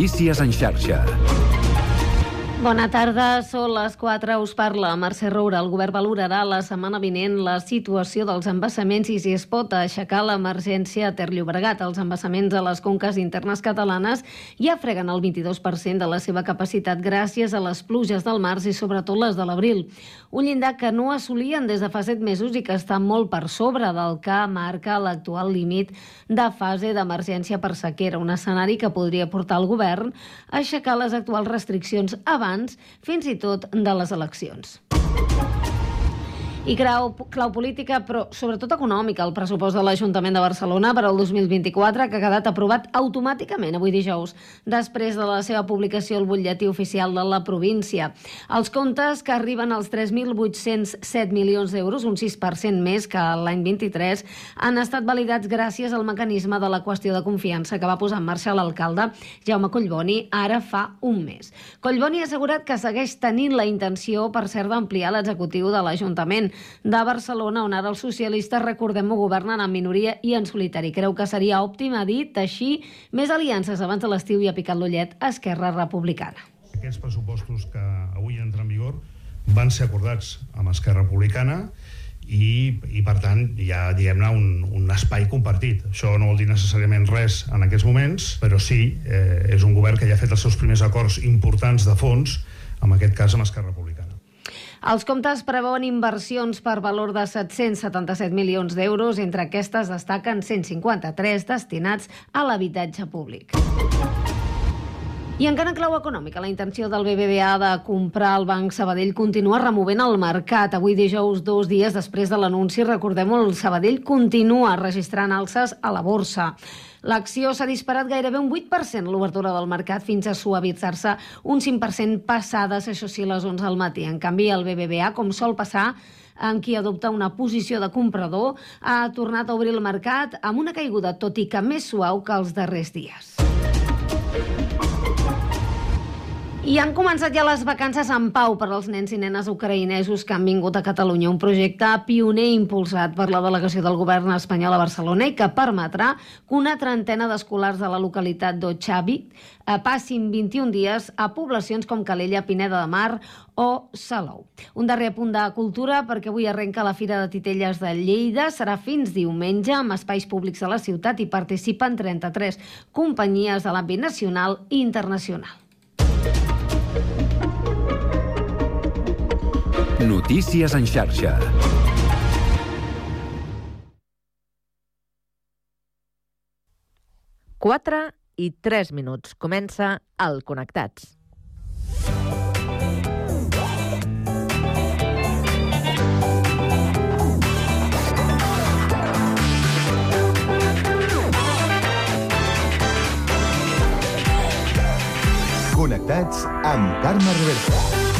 Notícies en xarxa. Bona tarda, són les 4, us parla Mercè Roura. El govern valorarà la setmana vinent la situació dels embassaments i si es pot aixecar l'emergència a Ter Llobregat. Els embassaments a les conques internes catalanes ja freguen el 22% de la seva capacitat gràcies a les pluges del març i sobretot les de l'abril. Un llindar que no assolien des de fa 7 mesos i que està molt per sobre del que marca l'actual límit de fase d'emergència per sequera, un escenari que podria portar el govern a aixecar les actuals restriccions abans fins i tot de les eleccions. I clau política, però sobretot econòmica, el pressupost de l'Ajuntament de Barcelona per al 2024, que ha quedat aprovat automàticament avui dijous, després de la seva publicació al butlletí oficial de la província. Els comptes, que arriben als 3.807 milions d'euros, un 6% més que l'any 23, han estat validats gràcies al mecanisme de la qüestió de confiança que va posar en marxa l'alcalde Jaume Collboni ara fa un mes. Collboni ha assegurat que segueix tenint la intenció, per cert, d'ampliar l'executiu de l'Ajuntament de Barcelona, on ara els socialistes, recordem-ho, governen en minoria i en solitari. Creu que seria òptim, ha dit, així, més aliances abans de l'estiu i ha picat l'ullet a Esquerra Republicana. Aquests pressupostos que avui entren en vigor van ser acordats amb Esquerra Republicana i per tant, hi ha, diguem-ne, un espai compartit. Això no vol dir necessàriament res en aquests moments, però sí, és un govern que ja ha fet els seus primers acords importants de fons, en aquest cas amb Esquerra Republicana. Els comptes preveuen inversions per valor de 777 milions d'euros. Entre aquestes destaquen 153 destinats a l'habitatge públic. I encara en clau econòmica, la intenció del BBVA de comprar el Banc Sabadell continua removent el mercat. Avui dijous, 2 dies després de l'anunci, recordem-ho, el Sabadell continua registrant alces a la borsa. L'acció s'ha disparat gairebé un 8% l'obertura del mercat fins a suavitzar-se un 5% passades, això sí, les 11 al matí. En canvi, el BBVA, com sol passar amb qui adopta una posició de comprador, ha tornat a obrir el mercat amb una caiguda, tot i que més suau que els darrers dies. I han començat ja les vacances en pau per als nens i nenes ucraïnesos que han vingut a Catalunya, un projecte pioner impulsat per la delegació del govern espanyol a Barcelona i que permetrà que una trentena d'escolars de la localitat d'Otxavi passin 21 dies a poblacions com Calella, Pineda de Mar o Salou. Un darrer punt de cultura, perquè avui arrenca la Fira de Titelles de Lleida, serà fins diumenge amb espais públics a la ciutat i participen 33 companyies de l'àmbit nacional i internacional. Notícies en xarxa. 4:03. Comença el Connectats. Connectats amb Carme Reversa.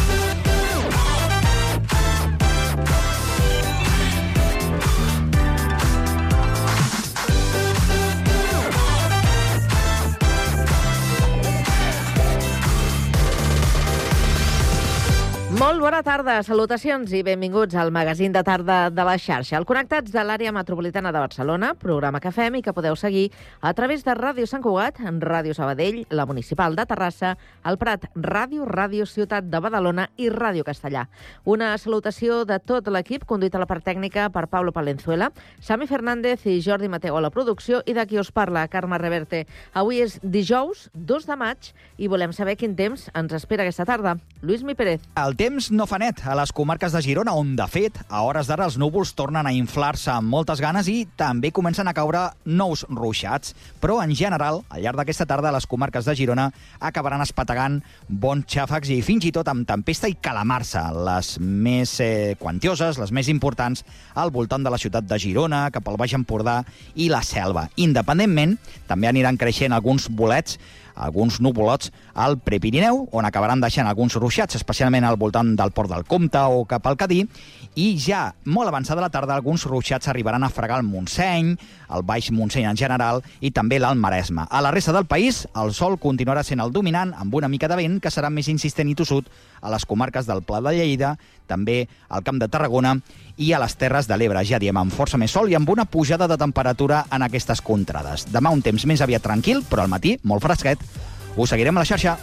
Molt bona tarda, salutacions i benvinguts al magazín de tarda de la xarxa. El Connectats de l'àrea metropolitana de Barcelona, programa que fem i que podeu seguir a través de Ràdio Sant Cugat, Ràdio Sabadell, la Municipal de Terrassa, el Prat Ràdio, Ràdio Ciutat de Badalona i Ràdio Castellà. Una salutació de tot l'equip, conduït a la part tècnica per Pablo Palenzuela, Sami Fernández i Jordi Mateu a la producció i de qui us parla, Carme Reverte. Avui és dijous, 2 de maig, i volem saber quin temps ens espera aquesta tarda. Lluís Mi Pérez. El temps no fa net a les comarques de Girona, on, de fet, a hores d'ara els núvols tornen a inflar-se amb moltes ganes i també comencen a caure nous ruixats. Però, en general, al llarg d'aquesta tarda, les comarques de Girona acabaran espetegant bons xàfecs i fins i tot amb tempesta i calamarsa, les més quantioses, les més importants, al voltant de la ciutat de Girona, cap al Baix Empordà i la Selva. Independentment, també aniran creixent alguns bolets, alguns nuvolots al Prepirineu, on acabaran deixant alguns ruixats, especialment al voltant del Port del Comte o cap al Cadí, i ja molt avançada la tarda alguns ruixats arribaran a fregar el Montseny, el Baix Montseny en general i també l'Alt Maresme. A la resta del país, el sol continuarà sent el dominant, amb una mica de vent que serà més insistent i tossut a les comarques del Pla de Lleida, també al Camp de Tarragona i a les Terres de l'Ebre. Ja diem, amb força més sol i amb una pujada de temperatura en aquestes contrades. Demà un temps més aviat tranquil, però al matí molt fresquet. Us seguirem a la xarxa.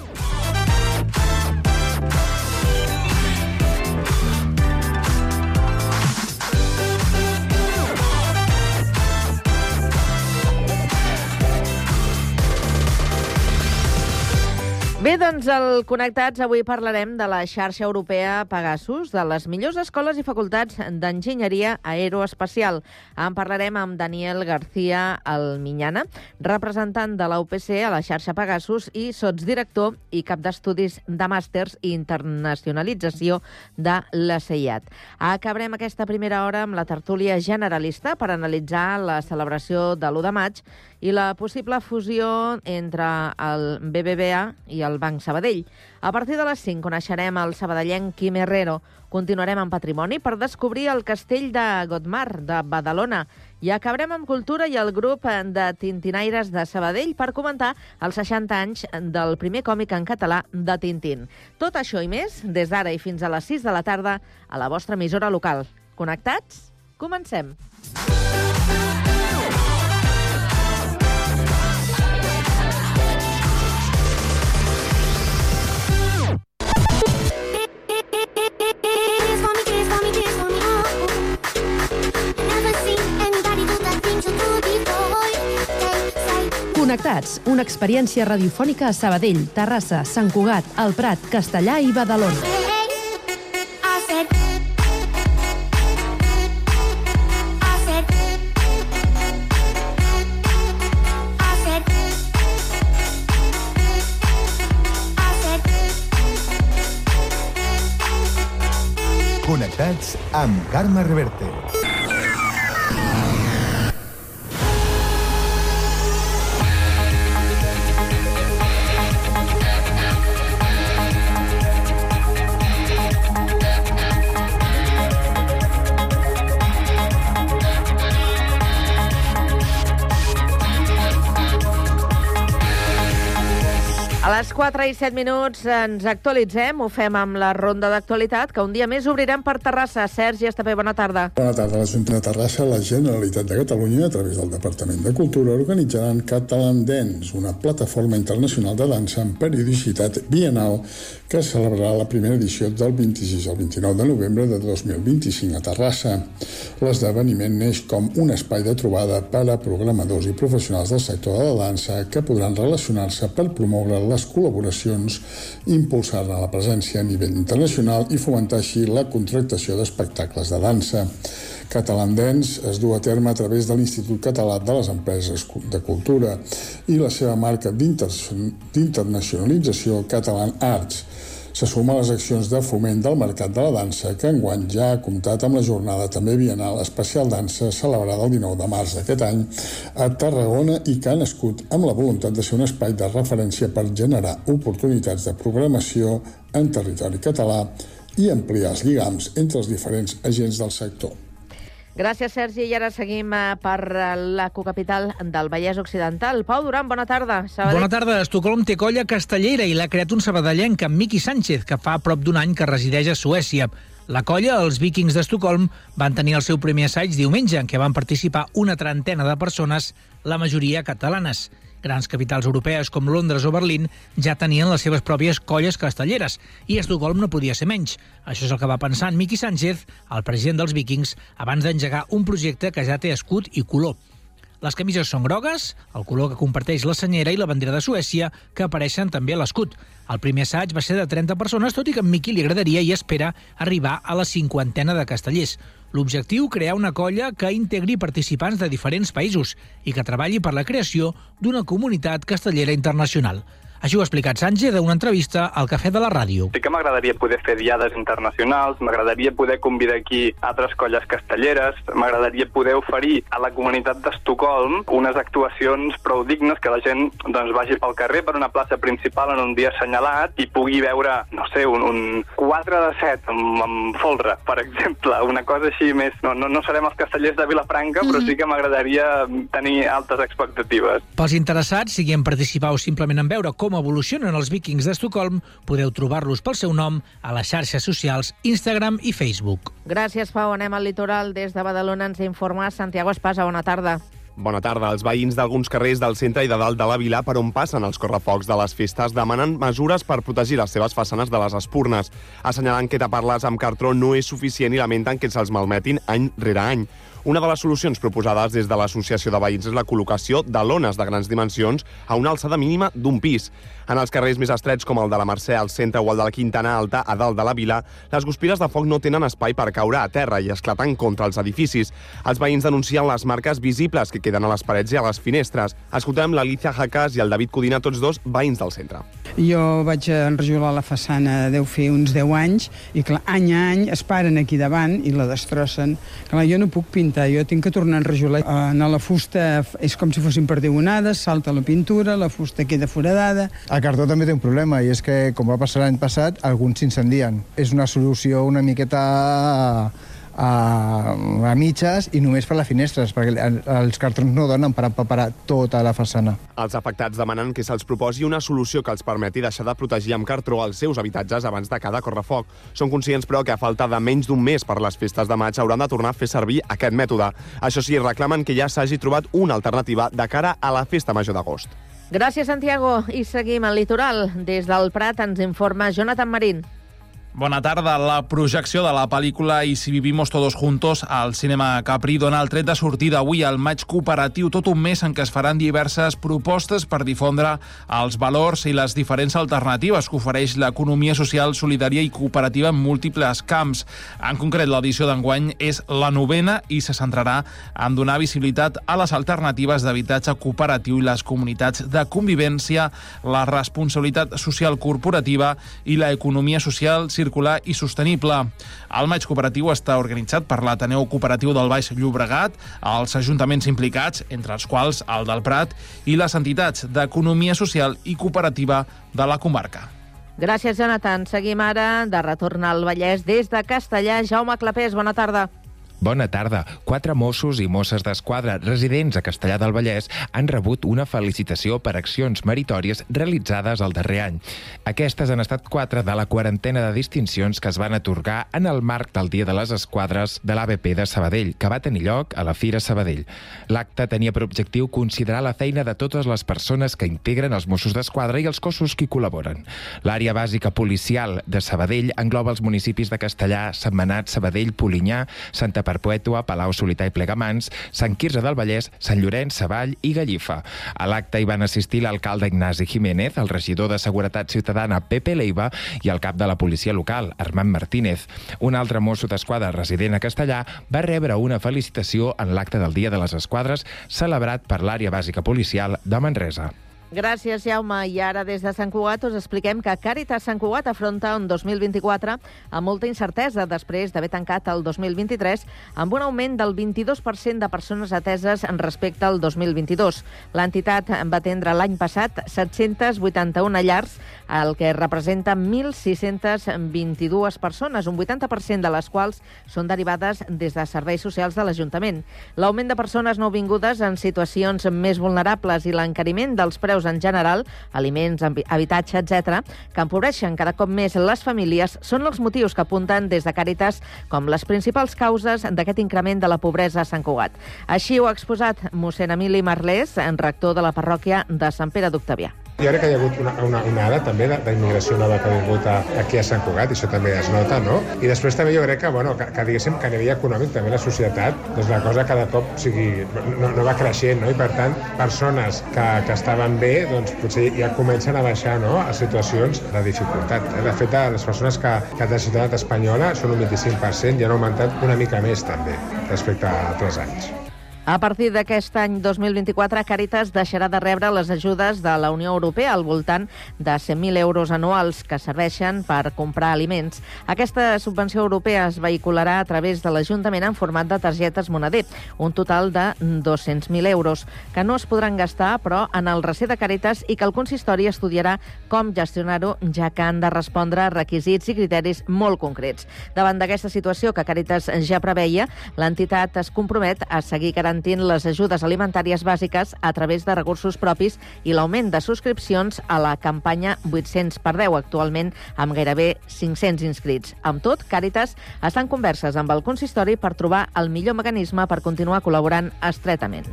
Bé, doncs, al Connectats avui parlarem de la xarxa europea Pegasus, de les millors escoles i facultats d'enginyeria aeroespacial. En parlarem amb Daniel García Almiñana, representant de la UPC a la xarxa Pegasus i sotsdirector i cap d'estudis de màsters i internacionalització de la CEIAT. Acabarem aquesta primera hora amb la tertúlia generalista per analitzar la celebració de l'1 de maig i la possible fusió entre el BBVA i el Banc Sabadell. A partir de les 5 coneixerem el sabadellenc Quim Herrero. Continuarem amb patrimoni per descobrir el castell de Godmar, de Badalona. I acabarem amb cultura i el grup de tintinaires de Sabadell per comentar els 60 anys del primer còmic en català de Tintín. Tot això i més, des d'ara i fins a les 6 de la tarda, a la vostra emissora local. Connectats? Comencem! Connectats, una experiència radiofònica a Sabadell, Terrassa, Sant Cugat, El Prat, Castellà i Badalona. Connectats amb Carme Reverte. A les 4 i 7 minuts ens actualitzem, ho fem amb la ronda d'actualitat, que un dia més obrirem per Terrassa. Sergi Estapé, bona tarda. Bona tarda. A l'Ajuntament de Terrassa, la Generalitat de Catalunya, a través del Departament de Cultura, organitzaran Catalan Dance, una plataforma internacional de dansa amb periodicitat biennal que celebrarà la primera edició del 26 al 29 de novembre de 2025 a Terrassa. L'esdeveniment neix com un espai de trobada per a programadors i professionals del sector de la dansa que podran relacionar-se per promoure les col·laboracions, impulsar-ne la presència a nivell internacional i fomentar així la contractació d'espectacles de dansa. Catalan Dance es du a terme a través de l'Institut Català de les Empreses de Cultura i la seva marca d'internacionalització Catalan Arts. Se suma a les accions de foment del mercat de la dansa, que enguany ja ha comptat amb la jornada també biennal Especial Dansa, celebrada el 19 de març d'aquest any a Tarragona i que ha nascut amb la voluntat de ser un espai de referència per generar oportunitats de programació en territori català i ampliar els lligams entre els diferents agents del sector. Gràcies, Sergi. I ara seguim per la cocapital del Vallès Occidental. Pau Duran, bona tarda. Bona tarda. Estocolm té colla castellera i l'ha creat un sabadellenc, amb Miqui Sánchez, que fa prop d'un any que resideix a Suècia. La colla, els Vikings d'Estocolm, van tenir el seu primer assaig diumenge, en què van participar una trentena de persones, la majoria catalanes. Grans capitals europees com Londres o Berlín ja tenien les seves pròpies colles castelleres i Estocolm no podia ser menys. Això és el que va pensar en Miqui Sánchez, el president dels Vikings, abans d'engegar un projecte que ja té escut i color. Les camises són grogues, el color que comparteix la senyera i la bandera de Suècia, que apareixen també a l'escut. El primer assaig va ser de 30 persones, tot i que a Miqui li agradaria i espera arribar a la 50ena de castellers. L'objectiu, crear una colla que integri participants de diferents països i que treballi per la creació d'una comunitat castellera internacional. Així ho ha explicat Sánchez en una entrevista al Cafè de la Ràdio. Sí que m'agradaria poder fer diades internacionals, m'agradaria poder convidar aquí altres colles castelleres, m'agradaria poder oferir a la comunitat d'Estocolm unes actuacions prou dignes que la gent vagi pel carrer per una plaça principal en un dia assenyalat i pugui veure, no sé, un 4 de 7 amb folre, per exemple, una cosa així més... No serem els castellers de Vilafranca, però sí que m'agradaria tenir altes expectatives. Pels interessats, sigui en participar o simplement en veure com evolucionen els Vikings d'Estocolm, podeu trobar-los pel seu nom a les xarxes socials Instagram i Facebook. Gràcies, Pau. Anem al litoral. Des de Badalona ens informa Santiago Espasa. Bona tarda. Bona tarda. Els veïns d'alguns carrers del centre i de dalt de la vila per on passen els correfocs de les festes demanen mesures per protegir les seves façanes de les espurnes, assenyalant que tapar-les amb cartró no és suficient i lamenten que se'ls malmetin any rere any. Una de les solucions proposades des de l'Associació de Veïns és la col·locació de lones de grans dimensions a una alçada mínima d'un pis. En els carrers més estrets, com el de la Mercè al centre o el de la Quintana Alta a dalt de la vila, les guspires de foc no tenen espai per caure a terra i esclatant contra els edificis. Els veïns denuncien les marques visibles que queden a les parets i a les finestres. Escoltem l'Alicia Jacas i el David Codina, tots dos veïns del centre. Jo vaig enrajolar la façana, deu fer uns 10 anys, i clar, any a any es paren aquí davant i la destrossen. Clar, jo no puc pintar, jo tinc que tornar a enrajolar. A la fusta és com si fossin perdigonades, salta la pintura, la fusta queda foradada. El cartó també té un problema, i és que, com va passar l'any passat, alguns s'incendien. És una solució una miqueta a mitges i només per les finestres, perquè els cartrons no donen per parar tota la façana. Els afectats demanen que se'ls proposi una solució que els permeti deixar de protegir amb cartró els seus habitatges abans de cada correfoc. Són conscients, però, que a falta de menys d'un mes per les festes de maig hauran de tornar a fer servir aquest mètode. Això sí, reclamen que ja s'hagi trobat una alternativa de cara a la festa major d'agost. Gràcies, Santiago. I seguim al litoral. Des del Prat ens informa Jonathan Marín. Bona tarda. La projecció de la pel·lícula I si vivimos todos juntos al cinema Capri dona el tret de sortida avui al maig cooperatiu, tot un mes en què es faran diverses propostes per difondre els valors i les diferents alternatives que ofereix l'economia social, solidària i cooperativa en múltiples camps. En concret, l'edició d'enguany és la 9ª i se centrarà en donar visibilitat a les alternatives d'habitatge cooperatiu i les comunitats de convivència, la responsabilitat social corporativa i l'economia social circular i sostenible. El maig cooperatiu està organitzat per l'Ateneu Cooperatiu del Baix Llobregat, els ajuntaments implicats, entre els quals el del Prat, i les entitats d'economia social i cooperativa de la comarca. Gràcies, Jonathan. Seguim ara de retorn al Vallès des de Castellà. Jaume Clapés, bona tarda. Bona tarda. 4 Mossos i Mosses d'Esquadra residents a Castellar del Vallès han rebut una felicitació per accions meritòries realitzades el darrer any. Aquestes han estat 4 de la quarantena de distincions que es van atorgar en el marc del Dia de les Esquadres de l'ABP de Sabadell, que va tenir lloc a la Fira Sabadell. L'acte tenia per objectiu considerar la feina de totes les persones que integren els Mossos d'Esquadra i els cossos que hi col·laboren. L'àrea bàsica policial de Sabadell engloba els municipis de Castellar, Sentmenat, Sabadell, Polinyà, Santa Perpètua, Palau-solità i Plegamans, Sant Quirze del Vallès, Sant Llorenç, Savall i Gallifa. A l'acte hi van assistir l'alcalde Ignasi Jiménez, el regidor de Seguretat Ciutadana Pepe Leiva i el cap de la policia local, Armand Martínez. Un altre mosso d'esquadra resident a Castellar va rebre una felicitació en l'acte del Dia de les Esquadres celebrat per l'àrea bàsica policial de Manresa. Gràcies, Jaume. I ara, des de Sant Cugat, us expliquem que Càritas Sant Cugat afronta un 2024 amb molta incertesa després d'haver tancat el 2023 amb un augment del 22% de persones ateses respecte al 2022. L'entitat va atendre l'any passat 781 llars, el que representa 1.622 persones, un 80% de les quals són derivades des de serveis socials de l'Ajuntament. L'augment de persones nouvingudes en situacions més vulnerables i l'encariment dels preus en general, aliments, habitatge, etc., que empobreixen cada cop més les famílies, són els motius que apunten des de Càritas com les principals causes d'aquest increment de la pobresa a Sant Cugat. Així ho ha exposat mossèn Emili Marlés, rector de la parròquia de Sant Pere d'Octavià. Jo crec que hi ha hagut una onada també d'immigració nova que ha vingut aquí a Sant Cugat, i això també es nota, no? I després també jo crec que diguéssim que a nivell econòmic també la societat, doncs la cosa cada cop no va creixent, no? I per tant, persones que estaven bé, doncs potser ja comencen a baixar, no?, a situacions de dificultat. De fet, les persones que de ciutadania espanyola són un 25% i han augmentat una mica més també respecte a altres anys. A partir d'aquest any 2024, Càritas deixarà de rebre les ajudes de la Unió Europea al voltant de 100.000 euros anuals que serveixen per comprar aliments. Aquesta subvenció europea es vehicularà a través de l'Ajuntament en format de targetes moneder, un total de 200.000 euros, que no es podran gastar, però, en el recer de Càritas i que el consistori estudiarà com gestionar-ho, ja que han de respondre a requisits i criteris molt concrets. Davant d'aquesta situació que Càritas ja preveia, l'entitat es compromet a seguir garantint garantint les ajudes alimentàries bàsiques a través de recursos propis i l'augment de subscripcions a la campanya 800x10, actualment amb gairebé 500 inscrits. Amb tot, Càritas està en converses amb el consistori per trobar el millor mecanisme per continuar col·laborant estretament.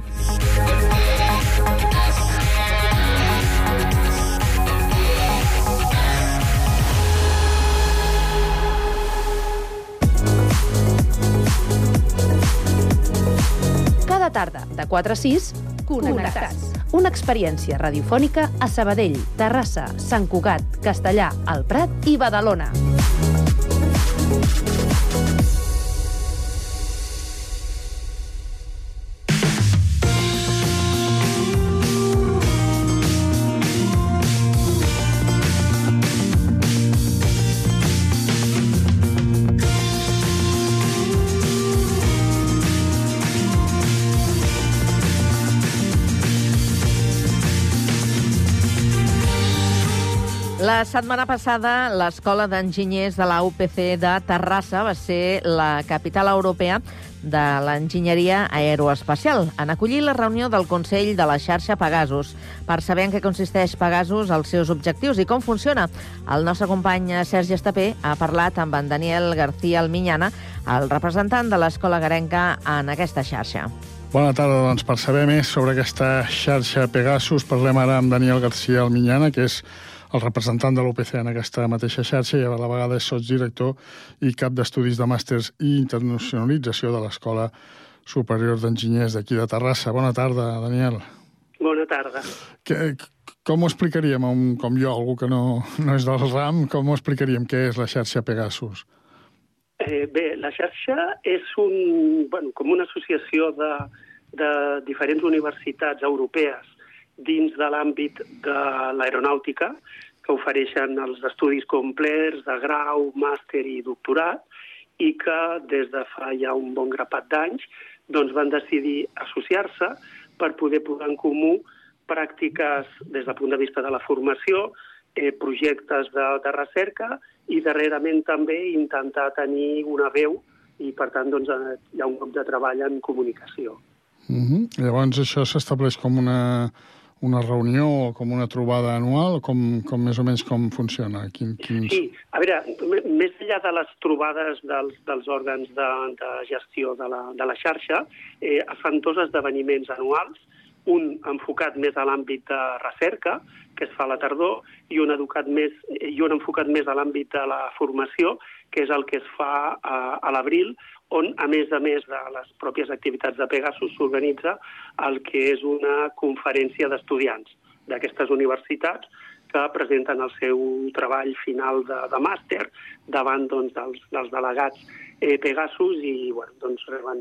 Cada tarda, de 4 a 6, Connectats. Una experiència radiofònica a Sabadell, Terrassa, Sant Cugat, Castellà, el Prat i Badalona. La setmana passada, l'Escola d'Enginyers de la UPC de Terrassa va ser la capital europea de l'enginyeria aeroespacial, en acollir la reunió del Consell de la xarxa Pegasus. Per saber en què consisteix Pegasus, els seus objectius i com funciona, el nostre company Sergi Estapé ha parlat amb en Daniel García Almiñana, el representant de l'Escola Garenca en aquesta xarxa. Bona tarda, doncs, per saber més sobre aquesta xarxa Pegasus, parlem ara amb Daniel García Almiñana, que és el representant de l'UPC en aquesta mateixa xarxa i a la vegada és sotsdirector i cap d'estudis de màsters i internacionalització de l'Escola Superior d'Enginyers d'aquí de Terrassa. Bona tarda, Daniel. Bona tarda. Com ho explicaríem, com jo, algú que no és del RAM, com ho explicaríem què és la xarxa Pegasus? Bé, la xarxa és com una associació de diferents universitats europees dins de l'àmbit de l'aeronàutica, que ofereixen els estudis complets de grau, màster i doctorat, i que des de fa ja un bon grapat d'anys van decidir associar-se per poder posar en comú pràctiques des del punt de vista de la formació, projectes de recerca i darrerament també intentar tenir una veu i, per tant, hi ha un grup de treball en comunicació. Llavors això s'estableix com una reunió o com una trobada anual, com més o menys com funciona? Sí, a veure, més enllà de les trobades dels òrgans de gestió de la xarxa, es fan 2 esdeveniments anuals, un enfocat més a l'àmbit de recerca, que es fa a la tardor, i un enfocat més a l'àmbit de la formació, que és el que es fa a l'abril, on, a més de les pròpies activitats de Pegasus, s'organitza el que és una conferència d'estudiants d'aquestes universitats que presenten el seu treball final de màster davant dels delegats Pegasus i reben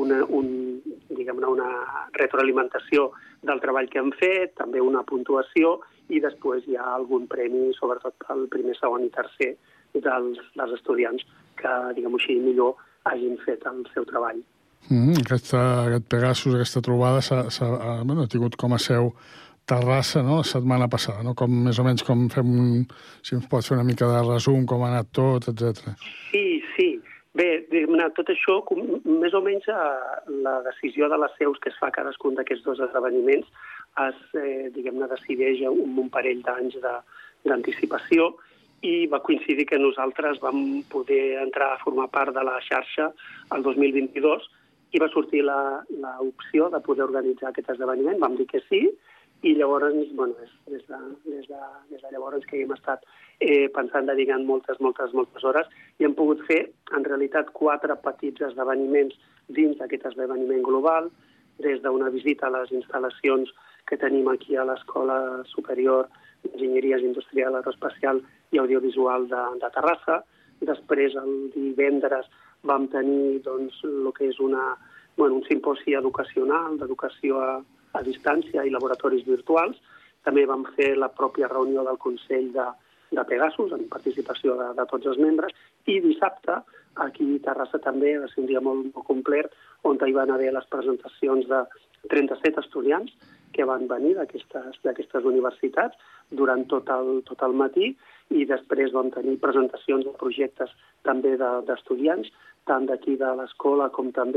una retroalimentació del treball que han fet, també una puntuació i després hi ha algun premi, sobretot pel primer, segon i tercer dels estudiants que, diguem-ho així, millor hagin fet el seu treball. Aquest Pegasus, aquesta trobada, ha tingut com a seu Terrassa, no?, la setmana passada, no? Més o menys com fem si ens pots fer una mica de resum, com ha anat tot, etc. Sí. Bé, tot això, més o menys la decisió de les seus que es fa cadascun d'aquests 2 esdeveniments decideix un parell d'anys d'anticipació i va coincidir que nosaltres vam poder entrar a formar part de la xarxa el 2022 i va sortir l'opció de poder organitzar aquest esdeveniment. Vam dir que sí i llavors, des de llavors que hem estat pensant, dedicant moltes hores i hem pogut fer, en realitat, 4 petits esdeveniments dins d'aquest esdeveniment global, des d'una visita a les instal·lacions que tenim aquí a l'Escola Superior d'Enginyeries Industrial, Aeroespacial i Audiovisual de Terrassa. Després, el divendres, vam tenir el que és un simposi educacional, d'educació a distància i laboratoris virtuals. També vam fer la pròpia reunió del Consell de Pegasus, en participació de tots els membres, i dissabte, aquí a Terrassa també, va ser un dia molt complet, on hi van haver les presentacions de 37 estudiants que van venir d'aquestes universitats durant tot el matí i després vam tenir presentacions de projectes també d'estudiants, tant d'aquí de l'escola com també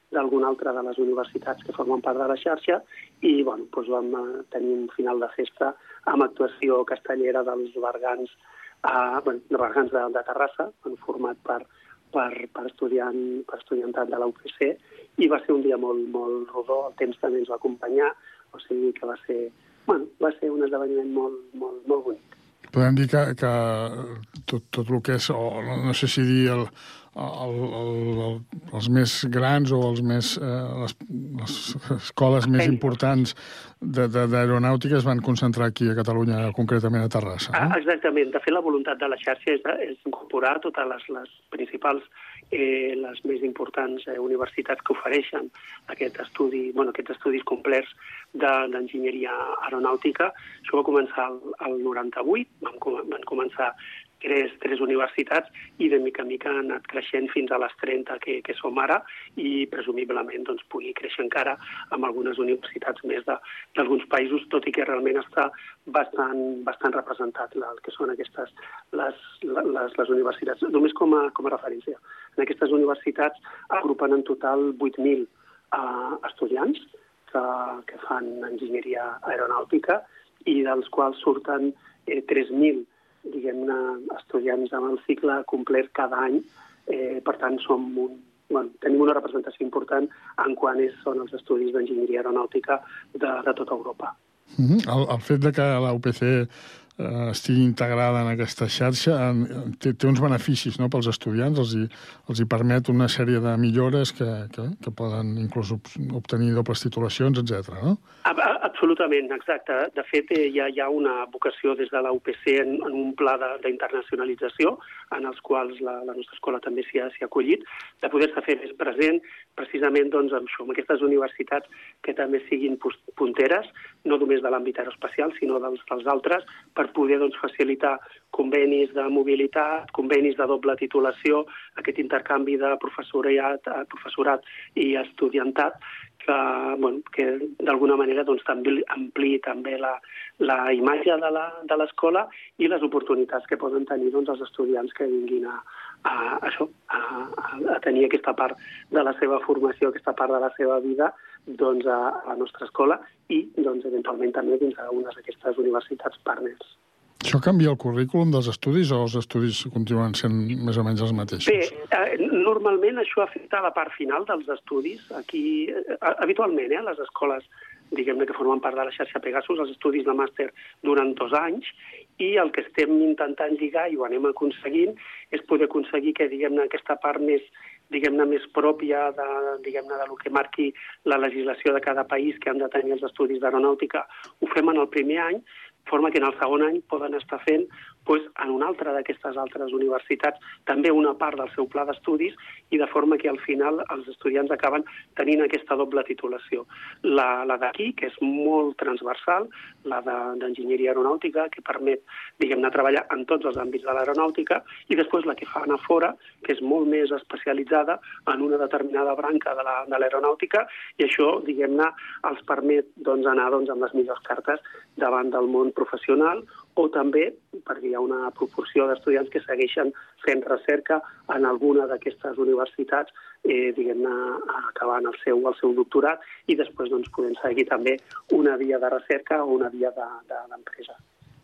d'alguna altra de les universitats que formen part de la xarxa i vam tenir un final de festa amb actuació castellera dels Bergants, de Terrassa, format per estudiantat de la UPC, i va ser un dia molt, molt rodó, el temps també ens va acompanyar, o sigui que va ser un esdeveniment molt bonic. Podem dir que tot el que és, o no sé si dir els més grans o les escoles més importants d'aeronàutica es van concentrar aquí a Catalunya, concretament a Terrassa. Exactament. De fet, la voluntat de la xarxa és incorporar totes les principals, les més importants universitats que ofereixen aquests estudis complets d'enginyeria aeronàutica. Això va començar el 98, van començar tres universitats i de mica en mica han anat creixent fins a les 30 que som ara i presumiblement pugui créixer encara amb algunes universitats més d'alguns països, tot i que realment està bastant representat el que són aquestes les universitats. Només com a referència, en aquestes universitats agrupen en total 8.000 estudiants que fan enginyeria aeronàutica i dels quals surten 3.000 estudiants amb el cicle complet cada any. Per tant, tenim una representació important en quant són els estudis d'enginyeria aeronàutica de tota Europa. El fet de que la UPC estigui integrada en aquesta xarxa té uns beneficis pels estudiants, els hi permet una sèrie de millores que poden inclús obtenir dobles titulacions, etc. no? Absolutament, exacte. De fet, hi ha una vocació des de la UPC en un pla d'internacionalització en els quals la nostra escola també s'hi ha acollit, de poder-se fer més present precisament amb aquestes universitats que també siguin punteres, no només de l'àmbit aeroespacial, sinó dels altres, per poder facilitar convenis de mobilitat, convenis de doble titulació, aquest intercanvi de professorat i estudiantat, que d'alguna manera també ampliï també la imatge de l'escola i les oportunitats que poden tenir els estudiants que vinguin a tenir aquesta part de la seva formació, aquesta part de la seva vida a la nostra escola i eventualment també dins d'unes d'aquestes universitats partners. Això canvia el currículum dels estudis o els estudis continuen sent més o menys els mateixos? Bé, normalment això afecta la part final dels estudis. Aquí, habitualment, les escoles que formen part de la xarxa Pegasus, els estudis de màster duren 2 anys i el que estem intentant lligar, i ho anem aconseguint, és poder aconseguir que aquesta part més pròpia de lo que marqui la legislació de cada país que han de tenir els estudis d'aeronàutica, ho fem en el primer any, de forma que en el segon any poden estar fent en una altra d'aquestes altres universitats també una part del seu pla d'estudis i de forma que al final els estudiants acaben tenint aquesta doble titulació. La d'aquí, que és molt transversal, la d'enginyeria aeronàutica, que permet treballar en tots els àmbits de l'aeronàutica, i després la que fan a fora, que és molt més especialitzada en una determinada branca de l'aeronàutica, i això els permet anar amb les millors cartes davant del món professional, o també perquè hi ha una proporció d'estudiants que segueixen fent recerca en alguna d'aquestes universitats, acabant el seu doctorat i després podem seguir també una via de recerca o una via d'empresa.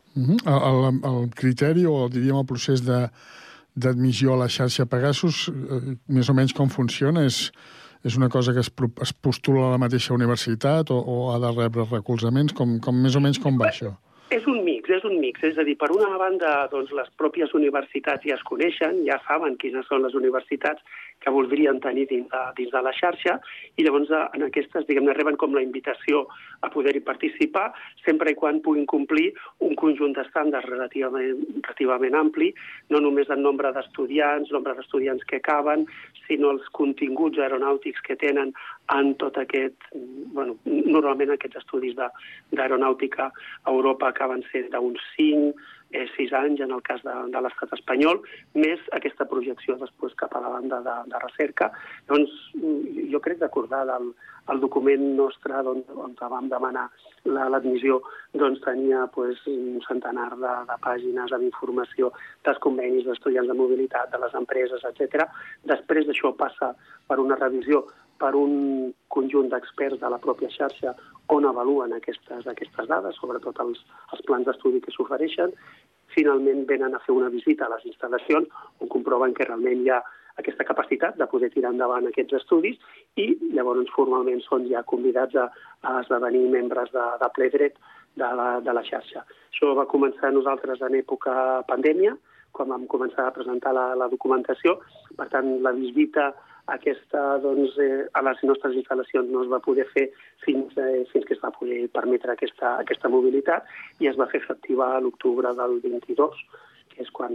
El criteri o diríem el procés d'admissió a la xarxa Pegasus, més o menys com funciona? És una cosa que es postula a la mateixa universitat o ha de rebre recolzaments? Més o menys com va això? És un mix. És a dir, per una banda, les pròpies universitats ja es coneixen, ja saben quines són les universitats que voldrien tenir dins de la xarxa, i llavors en aquestes, reben com la invitació a poder-hi participar, sempre i quan puguin complir un conjunt d'estàndards relativament ampli, no només el nombre d'estudiants que caben, sinó els continguts aeronàutics que tenen en tot aquest... Normalment aquests estudis d'aeronàutica a Europa acaben sent d'uns 5-6 anys en el cas de l'estat espanyol, més aquesta projecció després cap a la banda de recerca. Llavors, jo crec recordar el document nostre on vam demanar l'admissió, tenia un centenar de pàgines amb informació dels convenis d'estudiants de mobilitat, de les empreses, etc. Després d'això passa per una revisió per un conjunt d'experts de la pròpia xarxa on avaluen aquestes dades, sobretot els plans d'estudi que s'ofereixen. Finalment venen a fer una visita a les instal·lacions on comproven que realment hi ha aquesta capacitat de poder tirar endavant aquests estudis i llavors formalment són ja convidats a esdevenir membres de ple dret de la xarxa. Això va començar nosaltres en època pandèmia, quan vam començar a presentar la documentació. Per tant, la visita aquesta a les nostres instal·lacions no es va poder fer fins que es va poder permetre aquesta mobilitat i es va fer efectiva a l'octubre del 22, que és quan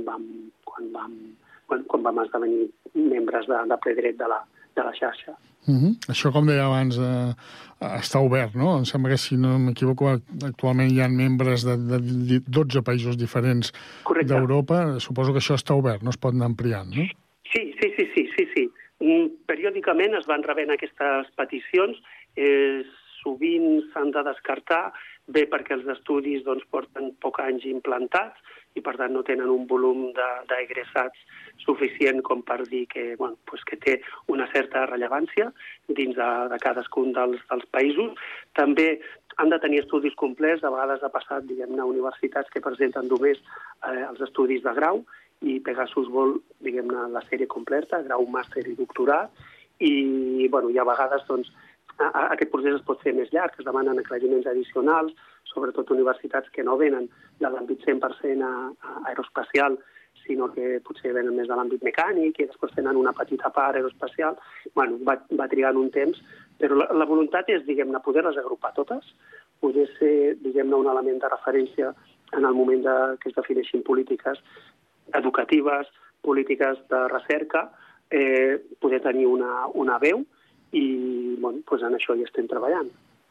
vam esdevenir membres de ple dret de la xarxa. Això, com deia abans, està obert, no? Em sembla que, si no m'equivoco, actualment hi ha membres de 12 països diferents d'Europa. Suposo que això està obert, no es pot anar ampliant, no? Sí. Periòdicament es van rebent aquestes peticions. Sovint s'han de descartar, bé perquè els estudis porten pocs anys implantats i per tant no tenen un volum d'egressats suficient com per dir que té una certa rellevància dins de cadascun dels països. També han de tenir estudis complets. A vegades ha passat, diguem-ne, a universitats que presenten només els estudis de grau i Pegasus vol, diguem-ne, la sèrie completa, grau, màster i doctorat, i a vegades aquest procés es pot fer més llarg, es demanen aclariments addicionals, sobretot universitats que no venen de l'àmbit 100% aeroespacial, sinó que potser venen més de l'àmbit mecànic i després tenen una petita part aeroespacial. Va trigant un temps, però la voluntat és, diguem-ne, poder-les agrupar totes, poder ser, diguem-ne, un element de referència en el moment que es defineixin polítiques educatives, polítiques de recerca, poder tenir una veu i en això hi estem treballant.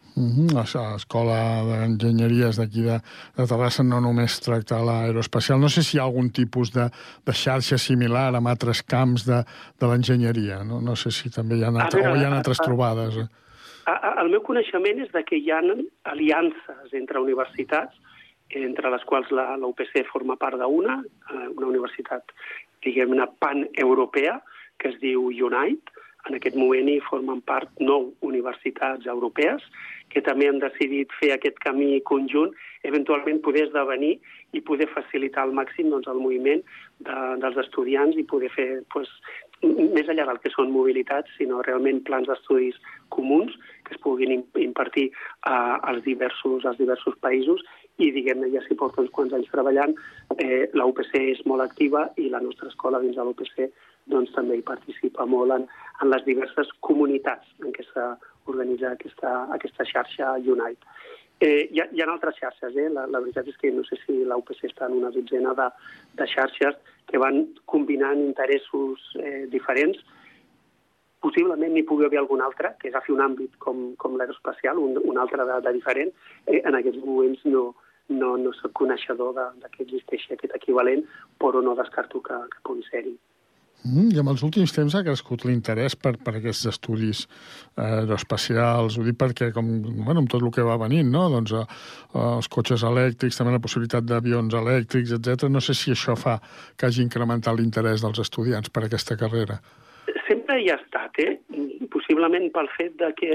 L'Escola d'Enginyeries d'aquí de Terrassa no només tracta l'aeroespacial. No sé si hi ha algun tipus de xarxa similar amb altres camps de l'enginyeria. No sé si també hi ha altres trobades. El meu coneixement és que hi ha aliances entre universitats, entre les quals la UPC forma part d'una universitat, diguem-ne, pan-europea, que es diu Unite. En aquest moment hi formen part 9 universitats europees que també han decidit fer aquest camí conjunt, eventualment poder esdevenir i poder facilitar al màxim el moviment dels estudiants i poder fer, més enllà del que són mobilitats, sinó realment plans d'estudis comuns que es puguin impartir als diversos països i, diguem-ne, ja s'hi porta uns quants anys treballant. La UPC és molt activa i la nostra escola dins de l'UPC també hi participa molt en les diverses comunitats en què s'organitza aquesta xarxa Unite. Hi ha altres xarxes, la veritat és que no sé si la UPC està en una dotzena de xarxes que van combinant interessos diferents. Possiblement n'hi pugui haver algun altre que agafi un àmbit com l'aeroespacial, un altre de diferent. En aquests moments no soc coneixedor que existeixi aquest equivalent, però no descarto que pugui ser-hi. I en els últims temps ha crescut l'interès per aquests estudis aeroespacials. Ho dic perquè, amb tot el que va venint, no? Els cotxes elèctrics, també la possibilitat d'avions elèctrics, etc. No sé si això fa que hagi incrementat l'interès dels estudiants per aquesta carrera. Sempre hi ha estat, possiblement pel fet que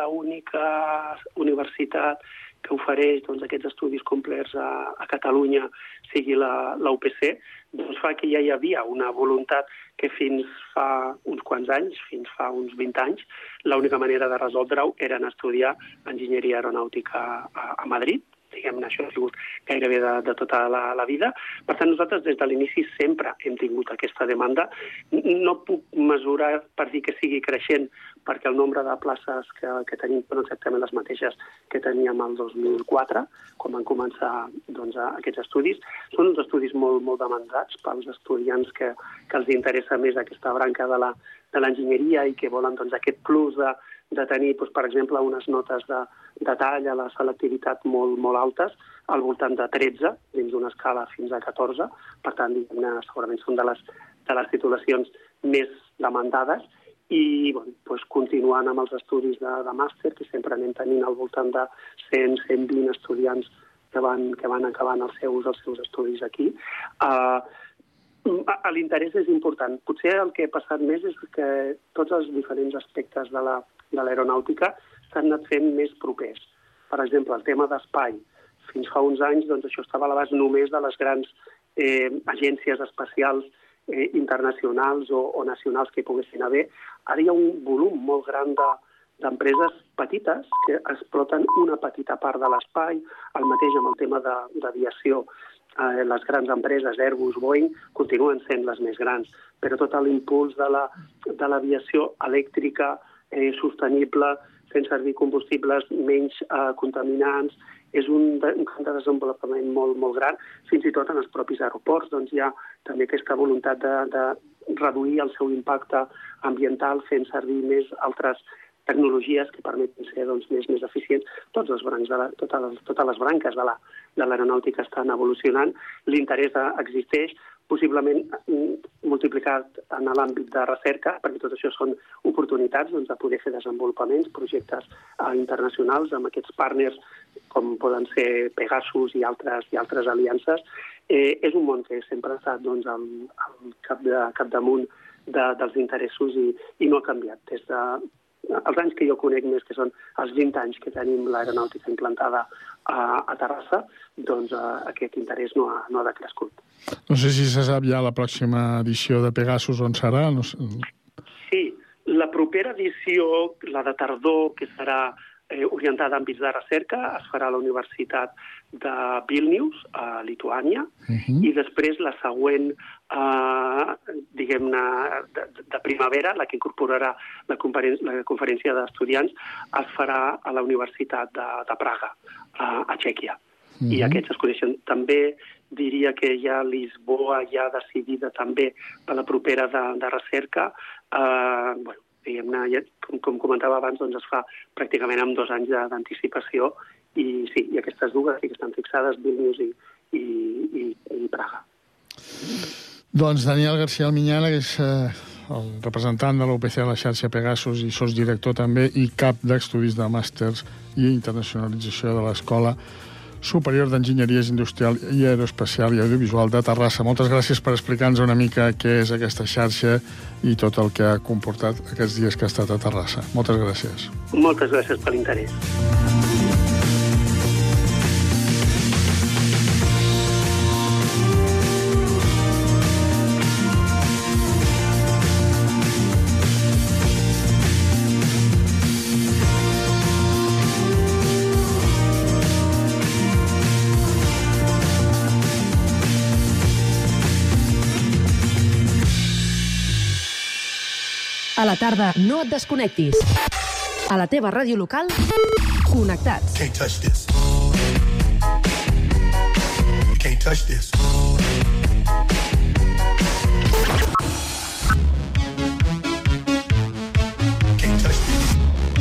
l'única universitat que ofereix aquests estudis complets a Catalunya sigui la UPC, fa que ja hi havia una voluntat que fins fa uns quants anys, fins fa uns 20 anys, l'única manera de resoldre-ho era anar a estudiar enginyeria aeronàutica a Madrid. Diguem-ne, això ha sigut gairebé de tota la vida. Per tant, nosaltres des de l'inici sempre hem tingut aquesta demanda. No puc mesurar per dir que sigui creixent, perquè el nombre de places que tenim són exactament les mateixes que teníem el 2004, quan van començar aquests estudis. Són uns estudis molt demandats pels estudiants que els interessa més aquesta branca de l'enginyeria i que volen aquest plus de tenir, per exemple, unes notes de tall a la selectivitat molt altes, al voltant de 13, dins d'una escala fins a 14. Per tant, segurament són de les titulacions més demandades i continuant amb els estudis de màster, que sempre anem tenint al voltant de 100-120 estudiants que van acabant els seus estudis aquí. l'interès és important. Potser el que ha passat més és que tots els diferents aspectes de l'aeronàutica s'han anat fent més propers. Per exemple, el tema d'espai. Fins fa uns anys doncs, això estava a l'abast només de les grans agències espacials internacionals o nacionals que hi poguessin haver. Ara hi ha un volum molt gran d'empreses petites que exploten una petita part de l'espai, el mateix amb el tema d'aviació. Les grans empreses, Airbus, Boeing, continuen sent les més grans, però tot l'impuls de l'aviació elèctrica sostenible, fent servir combustibles menys contaminants, és un camp de desenvolupament molt, molt gran. Fins i tot en els propis aeroports doncs, hi ha també aquesta voluntat de reduir el seu impacte ambiental fent servir més altres tecnologies que permeten ser doncs, més eficients. Totes les branques de l'aeronàutica estan evolucionant, l'interès existeix, possiblement multiplicat en l'àmbit de recerca, perquè tot això són oportunitats de poder fer desenvolupaments, projectes internacionals amb aquests partners com poden ser Pegasus i altres aliances. És un món que sempre ha estat al capdamunt dels interessos i no ha canviat. Des dels anys que jo conec més, que són els 20 anys que tenim l'aeronàutica implantada a Terrassa, doncs aquest interès no ha decrescut. No sé si se sap ja la pròxima edició de Pegasus on serà. No sé. Sí, la propera edició, la de tardor, que serà orientada a àmbits de recerca, es farà a la Universitat de Vilnius, a Lituània, i després la següent, diguem-ne, de primavera, la que incorporarà la conferència d'estudiants, es farà a la Universitat de Praga, a Txèquia. I aquests es coneixen. També diria que ja Lisboa ja decidida també per la propera de recerca. Diguem-ne, com comentava abans, doncs es fa pràcticament amb 2 anys d'anticipació i sí, i aquestes dues sí que estan fixades, Vilnius i Praga. Doncs Daniel García Almiñana, que és el representant de l'UPC a la xarxa Pegasus i sotsdirector també i cap d'estudis de màsters i internacionalització de l'Escola Superior d'Enginyeria Industrial i Aeroespacial i Audiovisual de Terrassa. Moltes gràcies per explicar-nos una mica què és aquesta xarxa i tot el que ha comportat aquests dies que ha estat a Terrassa. Moltes gràcies. Moltes gràcies per l'interès. A la tarda, no et desconnectis. A la teva ràdio local, connectats. Can't touch this. You can't touch this. Can't touch this.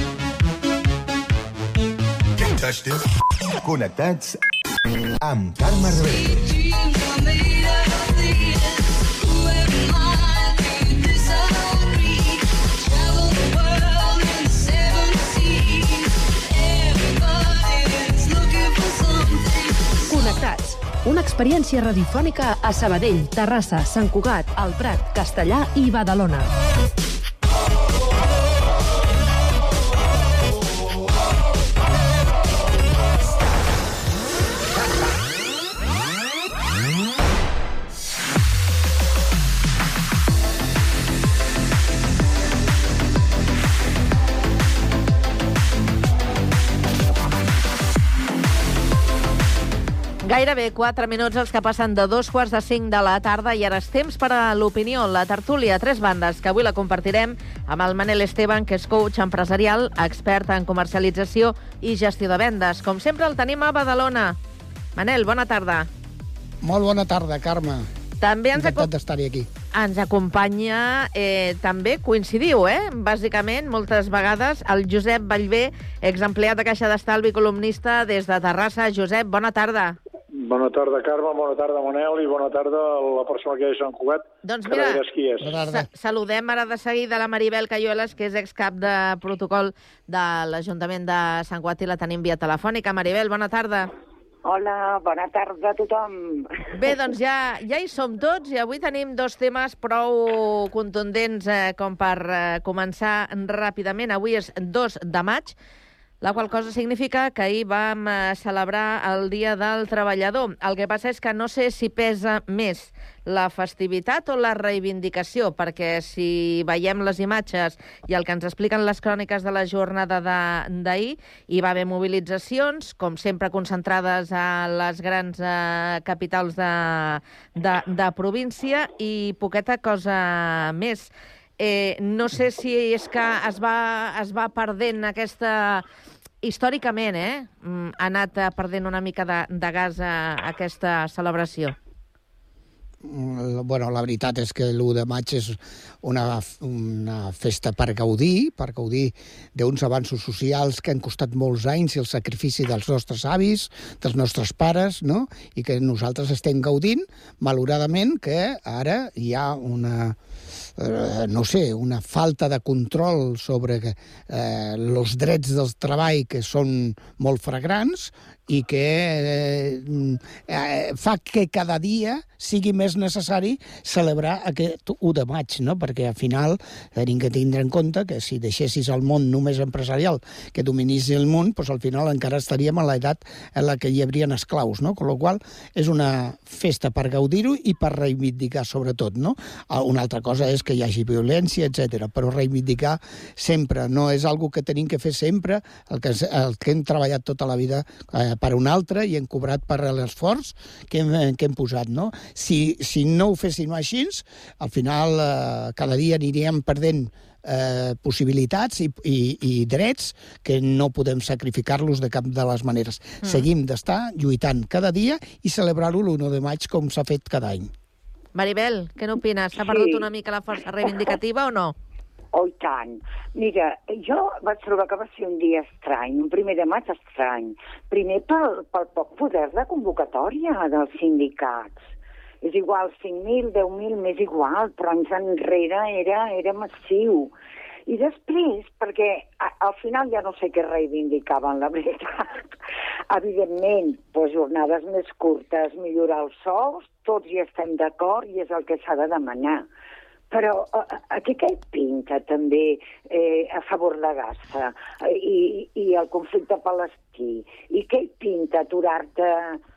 Can't touch this. Connectats amb Carme Rebell. Connectats. Una experiència radiofònica a Sabadell, Terrassa, Sant Cugat, El Prat, Castellà i Badalona. Gairebé 4 minuts els que passen de 2:45 de la tarda i ara és temps per a l'opinió, la tertúlia a 3 bandes, que avui la compartirem amb el Manel Esteban, que és coach empresarial, expert en comercialització i gestió de vendes. Com sempre el tenim a Badalona. Manel, bona tarda. Molt bona tarda, Carme. També encantat d'estar-hi aquí. Ens acompanya, també coincidiu, bàsicament, moltes vegades, el Josep Vallvé, exempleat de Caixa d'Estalvi, columnista des de Terrassa. Josep, bona tarda. Bona tarda, Carme, bona tarda, Manel, i bona tarda a la persona que hi ha a Sant Cugat. Doncs mira, saludem ara de seguida la Maribel Cayuelas, que és excap de protocol de l'Ajuntament de Sant Cugat i la tenim via telefònica. Maribel, bona tarda. Hola, bona tarda a tothom. Bé, doncs ja hi som tots i avui tenim dos temes prou contundents com per començar ràpidament. Avui és 2 de maig, la qual cosa significa que ahir vam celebrar el Dia del Treballador. El que passa és que no sé si pesa més la festivitat o la reivindicació, perquè si veiem les imatges i el que ens expliquen les cròniques de la jornada d'ahir, hi va haver mobilitzacions, com sempre concentrades a les grans capitals de província i poqueta cosa més. No sé si és que es va perdent aquesta... Històricament, ha anat perdent una mica de gas aquesta celebració. Bueno, la veritat és que l'1 de maig és una festa per gaudir d'uns avanços socials que han costat molts anys i el sacrifici dels nostres avis, dels nostres pares, no? I que nosaltres estem gaudint, malauradament, que ara hi ha una falta de control sobre els drets del treball que són molt flagrants i que fa que cada dia sigui més necessari celebrar aquest 1 de maig, no? Perquè al final hem de tindre en compte que si deixessis el món només empresarial que dominís el món, doncs al final encara estaríem a l'edat en la que hi haurien esclaus, no? Con la qual és una festa per gaudir-ho i per reivindicar sobretot, no? Una altra cosa és que hi hagi violència, etc. Però reivindicar sempre, no és algo que tenim que fer sempre, el que hem treballat tota la vida per un altre i hem cobrat per l'esforç que hem posat, no? Si no ho féssim així, al final cada dia aniríem perdent possibilitats i drets que no podem sacrificar-los de cap de les maneres. Seguim d'estar lluitant cada dia i celebrar-ho l'1 de maig com s'ha fet cada any. Maribel, què n'opines? S'ha perdut una mica la força reivindicativa o no? Oh, i tant. Mira, jo vaig trobar que va ser un dia estrany, un 1 de maig estrany. Primer pel poc poder de convocatòria dels sindicats. És igual, 5.000, 10.000, m'és igual, però anys enrere era massiu. I després, perquè al final ja no sé què reivindicaven, la veritat. Evidentment, jornades més curtes, millorar els sous, tots hi estem d'acord i és el que s'ha de demanar. Però aquí què hi pinta també a favor de Gaza i el conflicte palestí? I què hi pinta aturar-te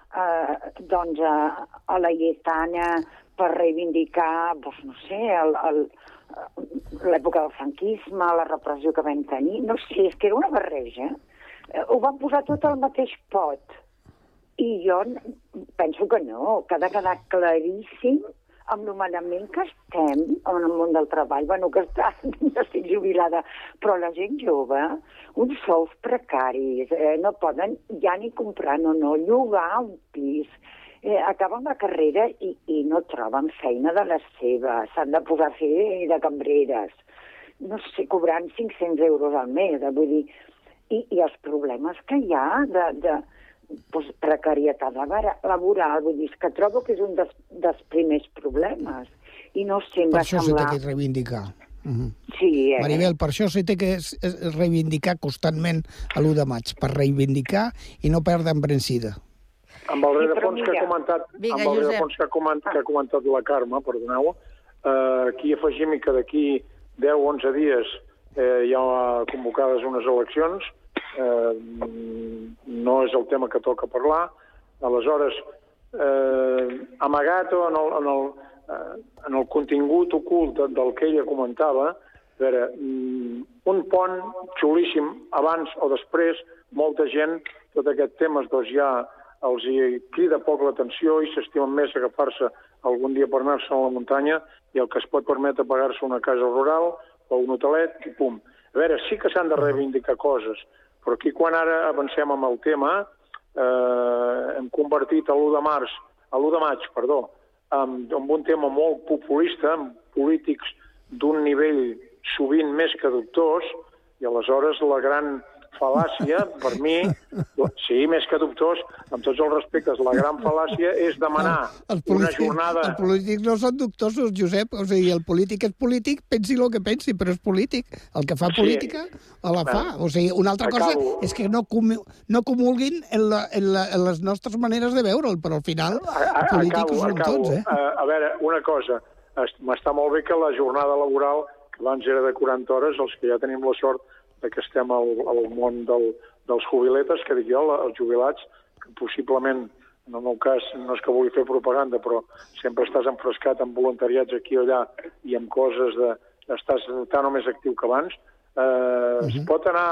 a la Lletana per reivindicar, no sé, l'època del franquisme, la repressió que vam tenir? No sé, és que era una barreja. Ho van posar tot al mateix pot. I jo penso que no, que ha de quedar claríssim amb el malament que estem en el món del treball, que estic jubilada, però la gent jove, uns sous precaris, no poden ja ni comprar, no, llogar un pis, acaben la carrera i no troben feina de la seva, s'han de posar a fer de cambreres, no sé, cobrant 500 euros al mes, vull dir, i els problemes que hi ha de precarietat laboral, vull dir, que trobo que és un dels primers problemes. I no sé, em va semblar... Per això s'ha de reivindicar. Sí, Maribel, per això s'ha de reivindicar constantment l'1 de maig, per reivindicar i no perdre embrencida. Amb el rerefons que ha comentat la Carme, perdoneu, aquí afegim que d'aquí 10-11 dies hi ha convocades unes eleccions, no és el tema que toca parlar. Aleshores, amagat en el contingut ocult del que ella comentava, un pont xulíssim abans o després, molta gent, tot aquest tema ja els crida poc l'atenció i s'estimen més agafar-se algun dia per anar-se a la muntanya i el que es pot permetre pagar-se una casa rural o un hotelet i pum. A veure, sí que s'han de reivindicar coses, però aquí quan ara avancem amb el tema hem convertit l'1 de maig, amb un tema molt populista, amb polítics d'un nivell sovint més que dubtós, i aleshores la gran fal·làcia, per mi, sí, més que dubtós, amb tots els respectes, la gran fal·làcia és demanar una jornada... Els polítics no són dubtosos, Josep. O sigui, el polític és polític, pensi el que pensi, però és polític. El que fa política, la fa. O sigui, una altra cosa és que no comulguin en les nostres maneres de veure'l, però al final polítics són tots, eh? A veure, una cosa, m'està molt bé que la jornada laboral, que abans era de 40 hores, els que ja tenim la sort que estem al món dels jubiletes, que dic jo, els jubilats, que possiblement, en el meu cas, no és que vulgui fer propaganda, però sempre estàs enfrescat amb voluntariats aquí o allà i amb coses estàs tan o més actiu que abans, es pot anar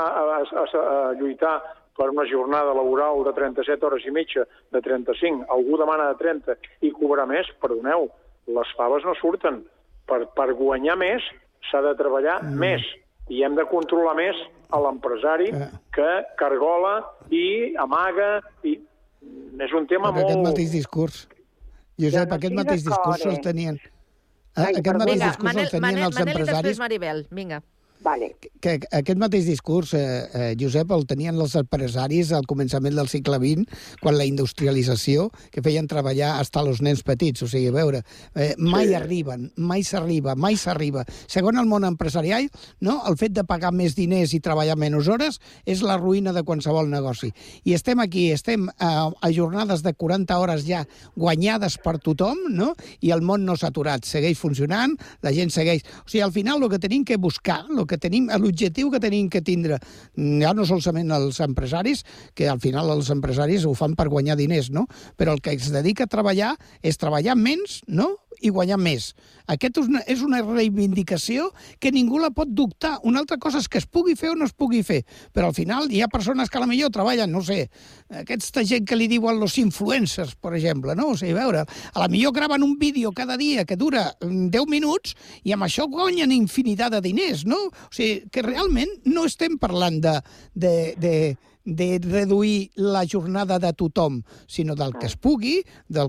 a lluitar per una jornada laboral de 37 hores i mitja, de 35, algú demana de 30 i cobrar més, perdoneu, les faves no surten. Per guanyar més s'ha de treballar més i hem de controlar més a l'empresari que cargola i amaga i és un tema molt... Aquest mateix discurs. Josep, aquest mateix discurs el tenien... Aquest mateix discurs el tenien els empresaris... Manel i després Maribel, vinga. Vale. Que aquest mateix discurs, Josep, el tenien els empresaris al començament del segle XX, quan la industrialització, que feien treballar hasta els nens petits. O sigui, a veure, mai arriben, mai s'arriba. Segons el món empresarial, no? El fet de pagar més diners i treballar menys hores és la ruïna de qualsevol negoci. I estem aquí, estem a jornades de 40 hores ja guanyades per tothom, no? I el món no s'ha aturat, segueix funcionant, la gent segueix... O sigui, al final el que tenim que buscar, l'objectiu que tenim que tindre, ja no solament els empresaris, que al final els empresaris ho fan per guanyar diners, no? Però el que es dedica a treballar és treballar menys, no? I guanyar més. Aquest és una reivindicació que ningú la pot dubtar. Una altra cosa és que es pugui fer o no es pugui fer, però al final hi ha persones que a la millor treballen, no sé, aquesta gent que li diuen los influencers, per exemple, no? O sigui, a veure, a la millor graven un vídeo cada dia que dura 10 minuts i amb això guanyen infinitat de diners, no? O sigui, que realment no estem parlant de reduir la jornada de tothom, sinó del que es pugui, de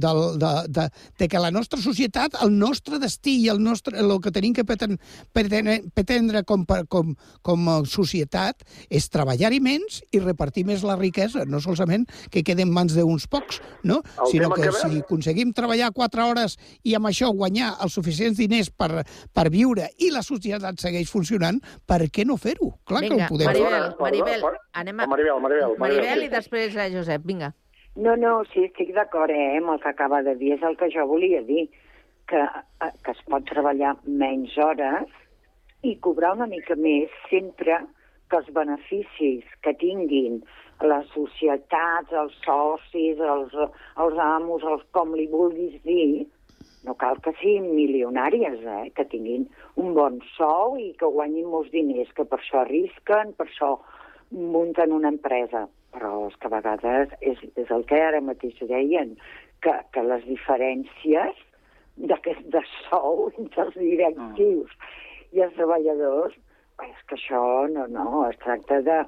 que la nostra societat, el nostre destí i el que tenim que pretendre com a societat és treballar-hi menys i repartir més la riquesa, no solament que quedi en mans d'uns pocs, no? Sinó que si aconseguim treballar 4 hores i amb això guanyar els suficients diners per viure i la societat segueix funcionant, per què no fer-ho? Clar que ho podem fer. Maribel, anem a... Maribel i després Josep, vinga. No, sí, estic d'acord amb el que acaba de dir. És el que jo volia dir, que es pot treballar menys hores i cobrar una mica més sempre que els beneficis que tinguin les societats, els socis, els amos, com li vulguis dir, no cal que siguin milionàries, que tinguin un bon sou i que guanyin molts diners, que per això arrisquen, per això munten una empresa, però és que a vegades és el que ara mateix deien, que les diferències de sou entre els directius i els treballadors, és que això no, es tracta de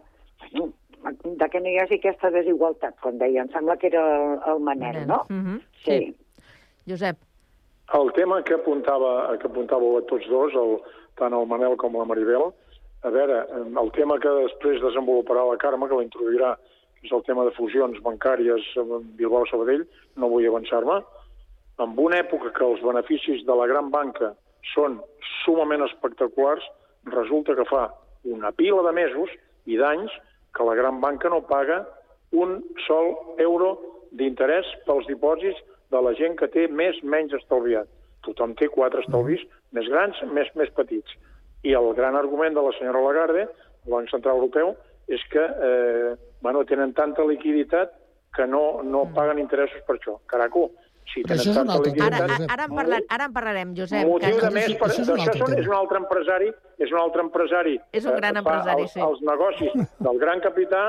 que no hi hagi aquesta desigualtat, com deia, em sembla que era el Manel, no? Sí. Josep. El tema que apuntàveu a tots dos, tant el Manel com la Maribel, a veure, el tema que després desenvoluparà la Carme, que la introduirà, que és el tema de fusions bancàries Bilbao-Sabadell, no vull avançar-me. En una època que els beneficis de la gran banca són sumament espectaculars, resulta que fa una pila de mesos i d'anys que la gran banca no paga un sol euro d'interès pels dipòsits de la gent que té menys estalviat. Tothom té 4 estalvis més grans, més petits. I el gran argument de la senyora Lagarde, el Banc Central Europeu, és que tenen tanta liquiditat que no paguen interessos per això. Caraco, si tenen tanta liquiditat... Ara en parlarem, Josep. Motiu de més, això és un altre empresari, és un gran empresari, sí. Els negocis del gran capità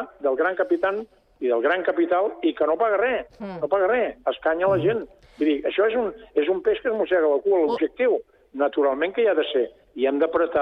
i del gran capital i que no paga res, escanya la gent. Vull dir, això és un peix que es mossega la cua, l'objectiu. Naturalment que hi ha de ser, i hem d'apretar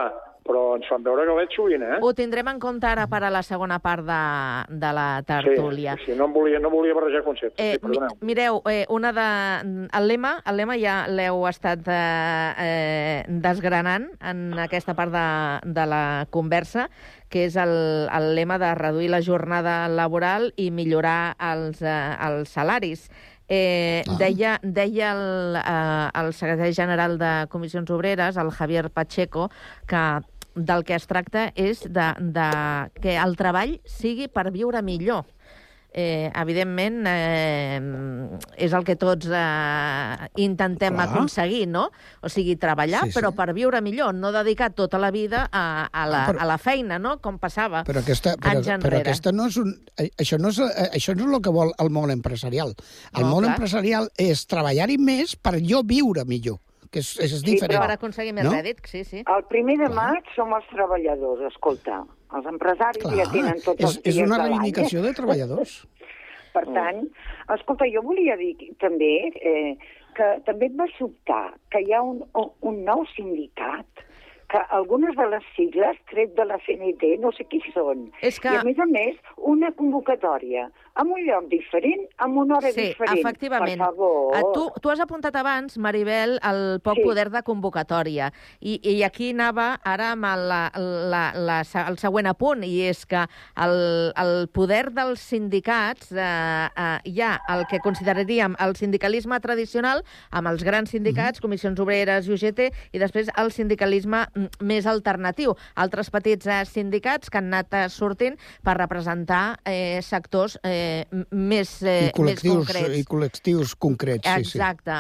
però ens fan veure galets sovint, Ho tindrem en compte ara per a la segona part de la tertúlia. Sí, no volia barrejar conceptes. Perdoneu. Mireu, el lema ja l'heu estat desgranant en aquesta part de la conversa, que és el lema de reduir la jornada laboral i millorar els salaris. Deia el secretari general de Comissions Obreres, el Javier Pacheco, que del que es tracta és de que el treball sigui per viure millor. Evidentment, és el que tots intentem aconseguir, no? O sigui, treballar, però per viure millor, no dedicar tota la vida a la feina, no? Com passava anys enrere. Això no és el que vol el món empresarial. El món empresarial és treballar-hi més per jo viure millor, que és diferent. Per aconseguir més rèdit, sí. El 1 de maig som els treballadors, escolta. Els empresaris ja tenen tots els dies de l'any. És una reivindicació de treballadors. Per tant, escolta, jo volia dir també que també et va sobtar que hi ha un nou sindicat, que algunes de les sigles, tret de la CNT, no sé qui són. I a més, una convocatòria en un lloc diferent, en una hora diferent. Sí, efectivament. Per favor. Tu has apuntat abans, Maribel, el poc poder de convocatòria. I aquí anava ara amb el següent apunt, i és que el poder dels sindicats, hi ha el que consideraríem el sindicalisme tradicional, amb els grans sindicats, Comissions Obreres i UGT, i després el sindicalisme més alternatiu. Altres petits sindicats que han anat sortint per representar sectors més concrets. I col·lectius concrets, sí. Exacte.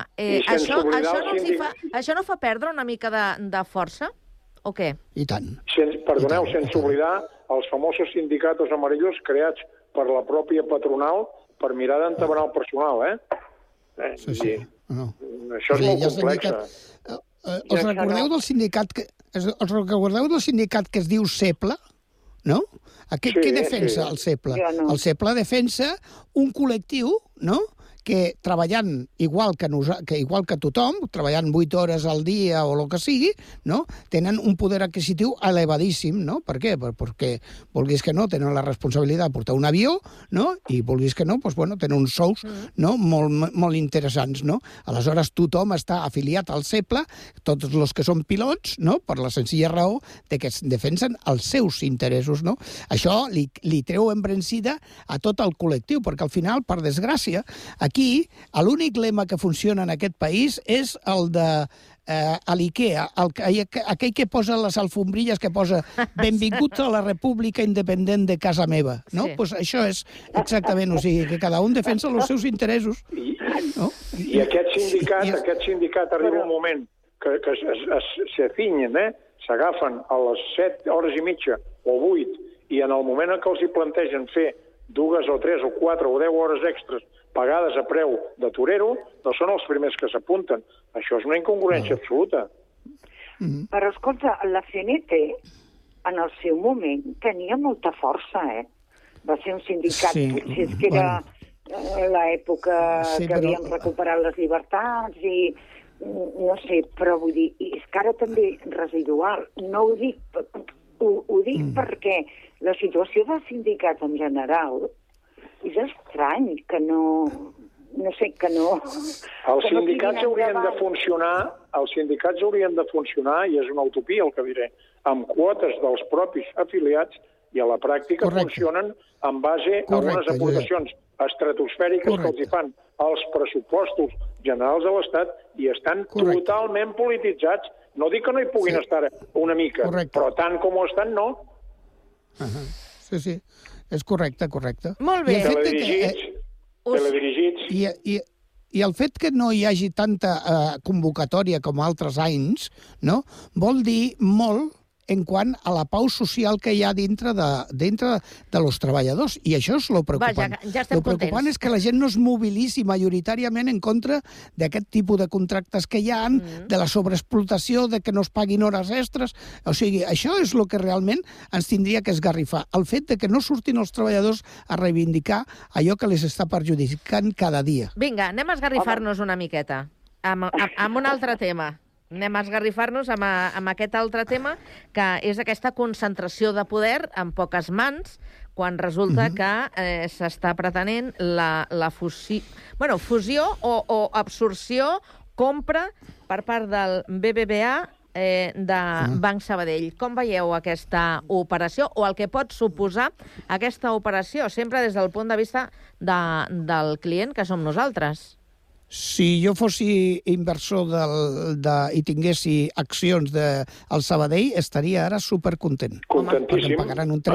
Això no fa perdre una mica de força? O què? I tant. Perdoneu, sense oblidar els famosos sindicatos amarillos creats per la pròpia patronal per mirar d'entabanar el personal, Sí. Això és molt complex. Us recordeu del sindicat que es diu CEPLA? No? Què defensa el CEPLA? El CEPLA defensa un col·lectiu, no?, que treballant igual que tothom, treballant 8 hores al dia o el que sigui, no?, tenen un poder adquisitiu elevadíssim, no? Per què? Perquè, vulguis que no, tenen la responsabilitat de portar un avió, no?, i vulguis que no, doncs, bueno, tenen uns sous, no?, molt interessants, no? Aleshores, tothom està afiliat al CEPLA, tots els que són pilots, no?, per la senzilla raó de que defensen els seus interessos, no? Això li treu embranzida a tot el col·lectiu, perquè al final, per desgràcia, aquí, l'únic lema que funciona en aquest país és el de l'IKEA, aquell que posa les alfombrilles, que posa benvinguts a la república independent de casa meva, no? Pues això és exactament, o sigui, que cada un defensa els seus interessos. I aquest sindicat arriba un moment que s'afinyen, s'agafen a les 7 hores i mitja o 8, i en el moment en què els hi plantegen fer 2 o 3 o 4 o 10 hores extres pagades a preu de torero, no són els primers que s'apunten. Això és una incongruència absoluta. Però, escolta, la CNT, en el seu moment, tenia molta força, Va ser un sindicat, potser que era l'època que havíem recuperat les llibertats i no sé, però vull dir, és que ara també residual. No ho dic, ho dic perquè la situació del sindicat en general és estrany que no sé, que no... Els sindicats haurien de funcionar, i és una utopia el que diré, amb quotes dels propis afiliats, i a la pràctica funcionen en base a unes aportacions estratosfèriques que els hi fan als pressupostos generals de l'Estat i estan totalment polititzats. No dic que no hi puguin estar una mica, però tant com ho estan, no. Sí. És correcte. Molt bé. Teledirigits. I el fet que no hi hagi tanta convocatòria com altres anys, no?, vol dir molt en quant a la pau social que hi ha dintre de los treballadors. I això és el preocupant. Ja estem contents. El preocupant és que la gent no es mobilitzi majoritàriament en contra d'aquest tipus de contractes que hi ha, de la sobreexplotació, de que no es paguin hores extres. O sigui, això és el que realment ens tindria que esgarrifar. El fet de que no surtin els treballadors a reivindicar allò que les està perjudicant cada dia. Vinga, anem a esgarrifar-nos una miqueta amb un altre tema. Anem a esgarrifar-nos amb aquest altre tema, que és aquesta concentració de poder en poques mans, quan resulta que s'està pretenent la fusió o absorció, compra per part del BBVA de Banc Sabadell. Com veieu aquesta operació o el que pot suposar aquesta operació, sempre des del punt de vista del client, que som nosaltres? Si jo fossi inversor i tinguessi accions del Sabadell, estaria ara supercontent. Contentíssim. Perquè em pagaran un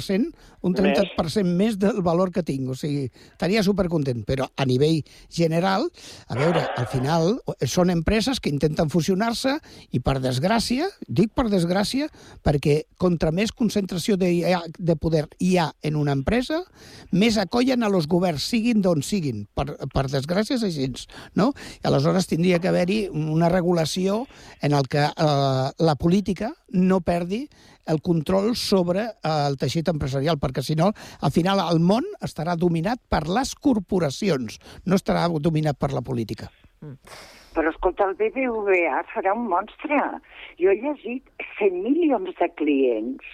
30% més del valor que tinc. O sigui, estaria supercontent. Però a nivell general, a veure, al final són empreses que intenten fusionar-se i, per desgràcia, dic per desgràcia, perquè contra més concentració de poder hi ha en una empresa, més acollen a los governs, siguin d'on siguin. Per desgràcia és així. No? I aleshores tindria que haver-hi una regulació en el que la política no perdi el control sobre el teixit empresarial, perquè si no, al final el món estarà dominat per les corporacions, no estarà dominat per la política. Però, escolta, el BBVA serà un monstre. Jo he llegit 100 milions de clients,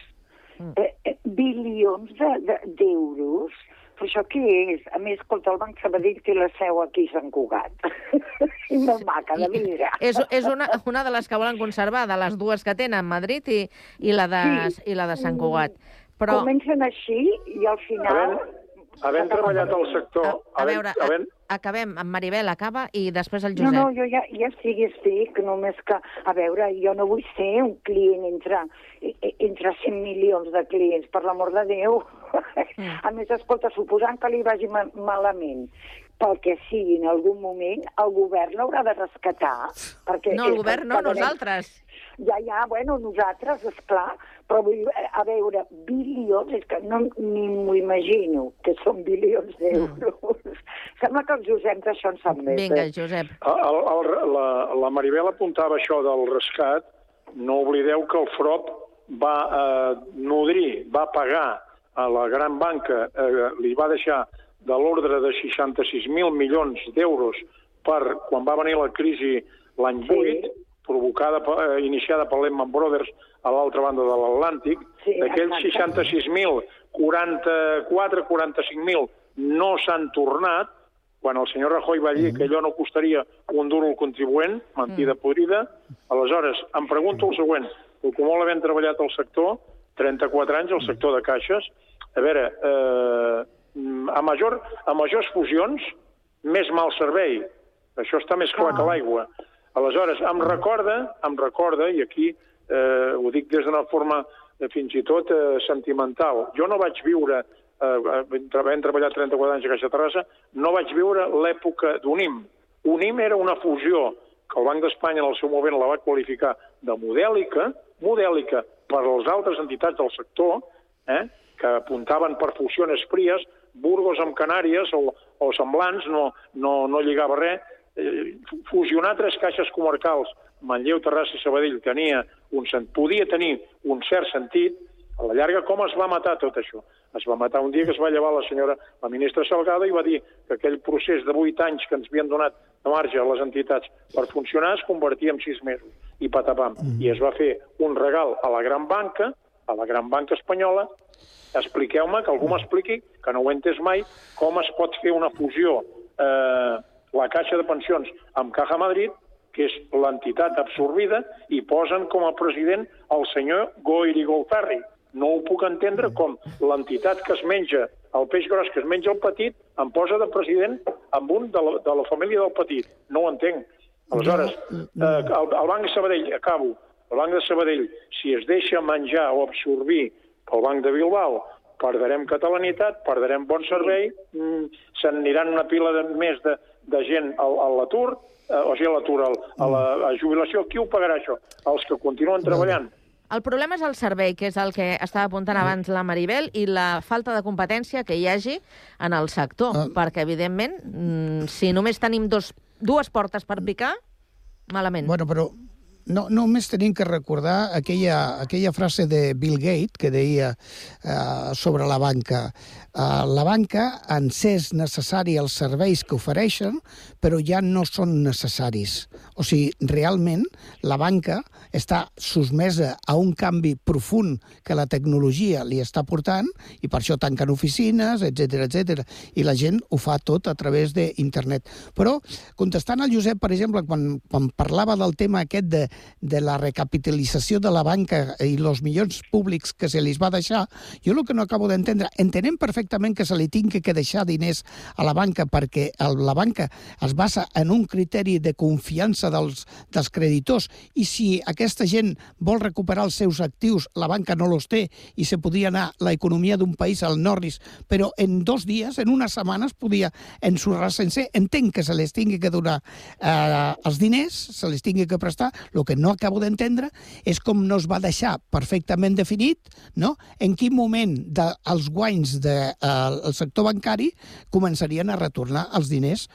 bilions d'euros. Però això què és? A més, escolta, el Banc Sabadell té la seu aquí a Sant Cugat. I molt maca de vidre. És una de les que volen conservar, de les dues que tenen, Madrid i la de Sant Cugat. Però... Comencen així i al final... Havent treballat al sector... Acabem, amb Maribel, acaba, i després el Josep. No, jo ja estic, només que... A veure, jo no vull ser un client entre 100 milions de clients, per l'amor de Déu. A més, escolta, suposant que li vagi malament, pel que sigui en algun moment, el govern l'haurà de rescatar. No, el govern no, nosaltres. Ja, bueno, nosaltres, esclar, però a veure, bilions, és que ni m'ho imagino, que són bilions d'euros. Sembla que el Josep d'això en sap més. Vinga, Josep. La Maribel apuntava això del rescat. No oblideu que el FROP va nodrir, va pagar a la gran banca, li va deixar de l'ordre de 66.000 milions d'euros per quan va venir la crisi l'any 8, iniciada per Lehman Brothers a l'altra banda de l'Atlàntic. D'aquells 66.000, 45.000 no s'han tornat. Quan el senyor Rajoy va dir que allò no costaria un duro al contribuent, mentida podrida, aleshores em pregunto el següent, com molt havent treballat al sector, 34 anys al sector de caixes, a veure, a majors fusions, més mal servei. Això està més clar que l'aigua. Aleshores, em recorda, i aquí ho dic des d'una forma fins i tot sentimental, jo no vaig viure, havent treballat 34 anys a Caixa Terrassa, no vaig viure l'època d'UNIM. UNIM era una fusió que el Banc d'Espanya en el seu moment la va qualificar de modèlica per a les altres entitats del sector, que apuntaven per fusions fries, Burgos amb Canàries o semblants, no lligava res. Fusionar 3 caixes comarcals, Manlleu, Terrassa i Sabadell, podia tenir un cert sentit. A la llarga, com es va matar tot això? Es va matar un dia que es va llevar la ministra Salgado i va dir que aquell procés de 8 anys que ens havien donat de marge a les entitats per funcionar es convertia en 6 mesos. I patapam. I es va fer un regal a la gran banca espanyola. Expliqueu-me, que algú m'expliqui, que no ho he entès mai, com es pot fer una fusió la Caixa de Pensions amb Caja Madrid, que és l'entitat absorbida, i posen com a president el senyor Goiri Goltarri. No ho puc entendre com l'entitat que es menja el peix gros, que es menja el petit, em posa de president amb un de la família del petit. No ho entenc. Aleshores, el Banc de Sabadell, acabo, el Banc de Sabadell, si es deixa menjar o absorbir pel Banc de Bilbao, perdrem catalanitat, perdrem bon servei, se'n aniran una pila més de gent a l'atur, o sigui, a la jubilació. Qui ho pagarà, això? Els que continuen treballant. El problema és el servei, que és el que estava apuntant abans la Maribel, i la falta de competència que hi hagi en el sector, perquè, evidentment, si només tenim dues portes per picar, malament. Bueno, però només tenim que recordar aquella frase de Bill Gates que deia sobre la banca. La banca ens és necessari els serveis que ofereixen, però ja no són necessaris. O sigui, realment, la banca està sotmesa a un canvi profund que la tecnologia li està portant i per això tanquen oficines, etc. I la gent ho fa tot a través d'internet. Però, contestant al Josep, per exemple, quan parlava del tema aquest de la recapitalització de la banca i els milions públics que se li va deixar, jo el que no acabo d'entendre, entenem perfectament que se li tingui que deixar diners a la banca perquè la banca es basa en un criteri de confiança dels creditors i si aquesta gent vol recuperar els seus actius, la banca no els té i se podia anar l'economia d'un país al Norris, però en 2 dies, en unes setmanes, podia ensorrar sencer. Entenc que se les tingui que donar els diners, se les tingui que prestar. El que no acabo d'entendre és com no es va deixar perfectament definit, no?, en quin moment els guanys del sector bancari començarien a retornar els diners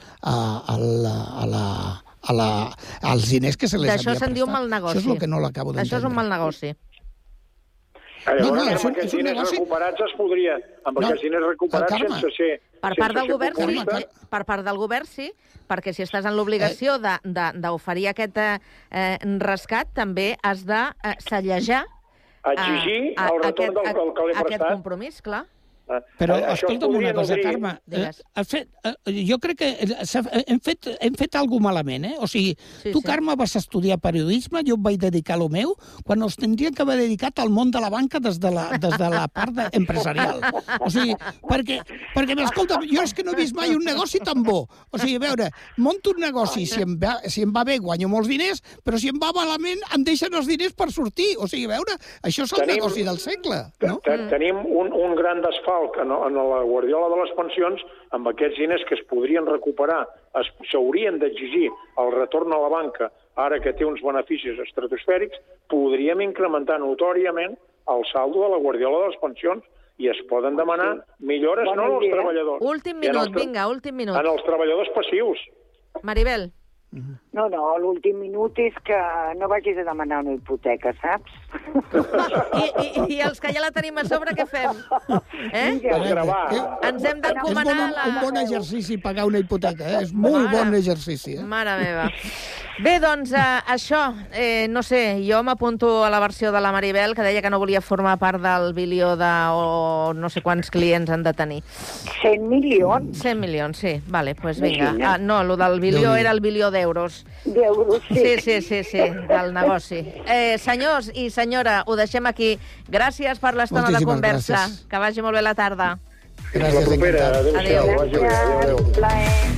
als diners que se les havia prestat. D'això se'n diu mal negoci. Això és el que no l'acabo d'entendre. Això és un mal negoci. Llavors, amb aquests diners recuperats es podria... Amb aquests diners recuperats sense ser... Per part del govern, sí. Per part del govern, sí, perquè si estàs en l'obligació d'oferir aquest rescat, també has de sellejar exigir el retorn del que l'he prestat. Aquest compromís, clar. Però escolta'm una cosa, Carme, jo crec que hem fet alguna malament, O sigui, tu, Carme, vas estudiar periodisme, jo em vaig dedicar a lo meu, quan ens tindríem que haver dedicat al món de la banca des de la part empresarial. O sigui, perquè escolta, jo és que no he vist mai un negoci tan bo. O sigui, a veure, monto un negoci, si em va bé guanyo molts diners, però si em va malament em deixen els diners per sortir. O sigui, a veure, això és el negoci del segle, no? Tenim un gran desfalt en la guardiola de les pensions, amb aquests diners que es podrien recuperar, s'haurien d'exigir el retorn a la banca, ara que té uns beneficis estratosfèrics, podríem incrementar notòriament el saldo de la guardiola de les pensions i es poden demanar millores no als treballadors. Últim minut, vinga, últim minut. En els treballadors passius. Maribel. No, l'últim minut és que no vagis a demanar una hipoteca, saps? I els que ja la tenim a sobre, què fem? Ens hem d'encomanar un bon exercici pagar una hipoteca, és molt bon exercici. Mare meva. Bé, doncs, això, no sé, jo m'apunto a la versió de la Maribel, que deia que no volia formar part del bilió o no sé quants clients han de tenir. 100 milions? 100 milions, sí. Vale, doncs vinga. No, el del bilió era el bilió d'euros. D'euros, sí. Sí, del negoci. Senyors i senyora, ho deixem aquí. Gràcies per l'estona de conversa. Que vagi molt bé la tarda. Fins la propera. Adéu. Adéu.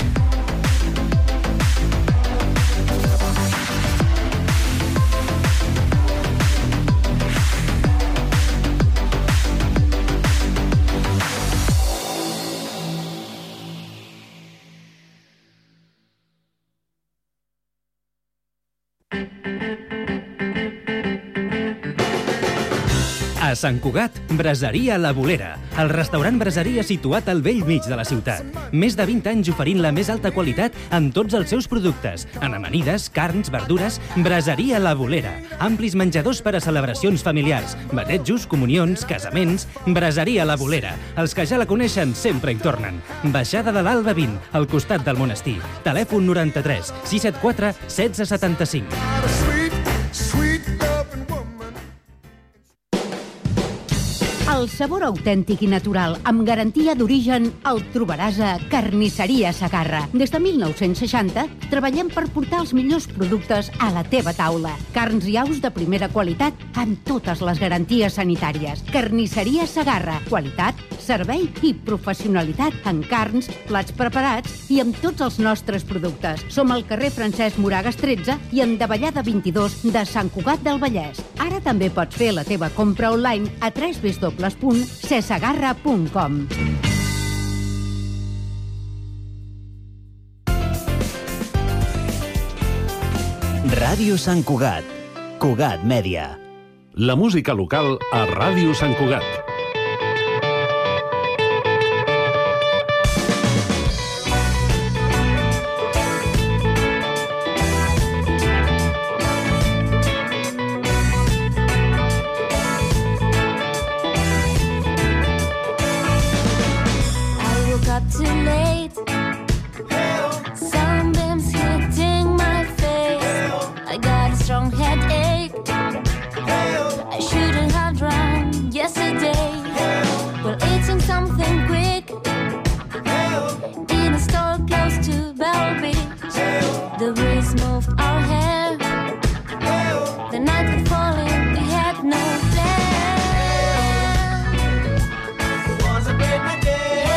A Sant Cugat, Braseria La Bolera, el restaurant braseria situat al vell mig de la ciutat. Més de 20 anys oferint la més alta qualitat en tots els seus productes, en amanides, carns, verdures. Braseria La Bolera, amplis menjadors per a celebracions familiars, batejos, comunions, casaments. Braseria La Bolera, els que ja la coneixen sempre hi tornen. Baixada de l'Alba 20, al costat del monestir. Telèfon 93 674 1675. El sabor autèntic i natural, amb garantia d'origen, el trobaràs a Carnisseria Segarra. Des de 1960 treballem per portar els millors productes a la teva taula. Carns i aus de primera qualitat amb totes les garanties sanitàries. Carnisseria Segarra. Qualitat, servei i professionalitat en carns, plats preparats i amb tots els nostres productes. Som al carrer Francesc Moragas 13 i en Davallada 22 de Sant Cugat del Vallès. Ara també pots fer la teva compra online a www.cesegarra.com. Ràdio Sant Cugat. Cugat Mèdia. La música local a Ràdio Sant Cugat. strong headache. I shouldn't have drowned yesterday. While eating something quick in a store close to Bell Beach. The breeze moved our hair. The night was falling, we had no plan. It was a great night.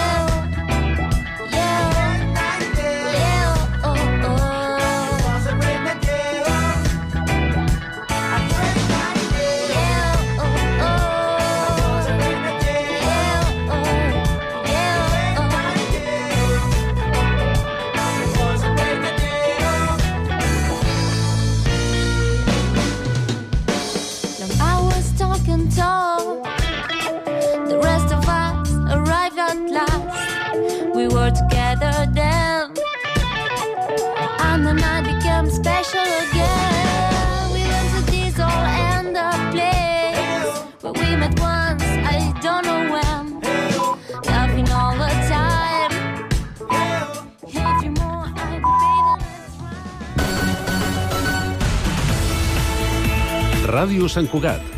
The rest of us arrived at last. We were together then, and the night became special again. We went to this all-end-up place where we met once, I don't know when. Laughing all the time. If you more, I Ràdio Sant Cugat.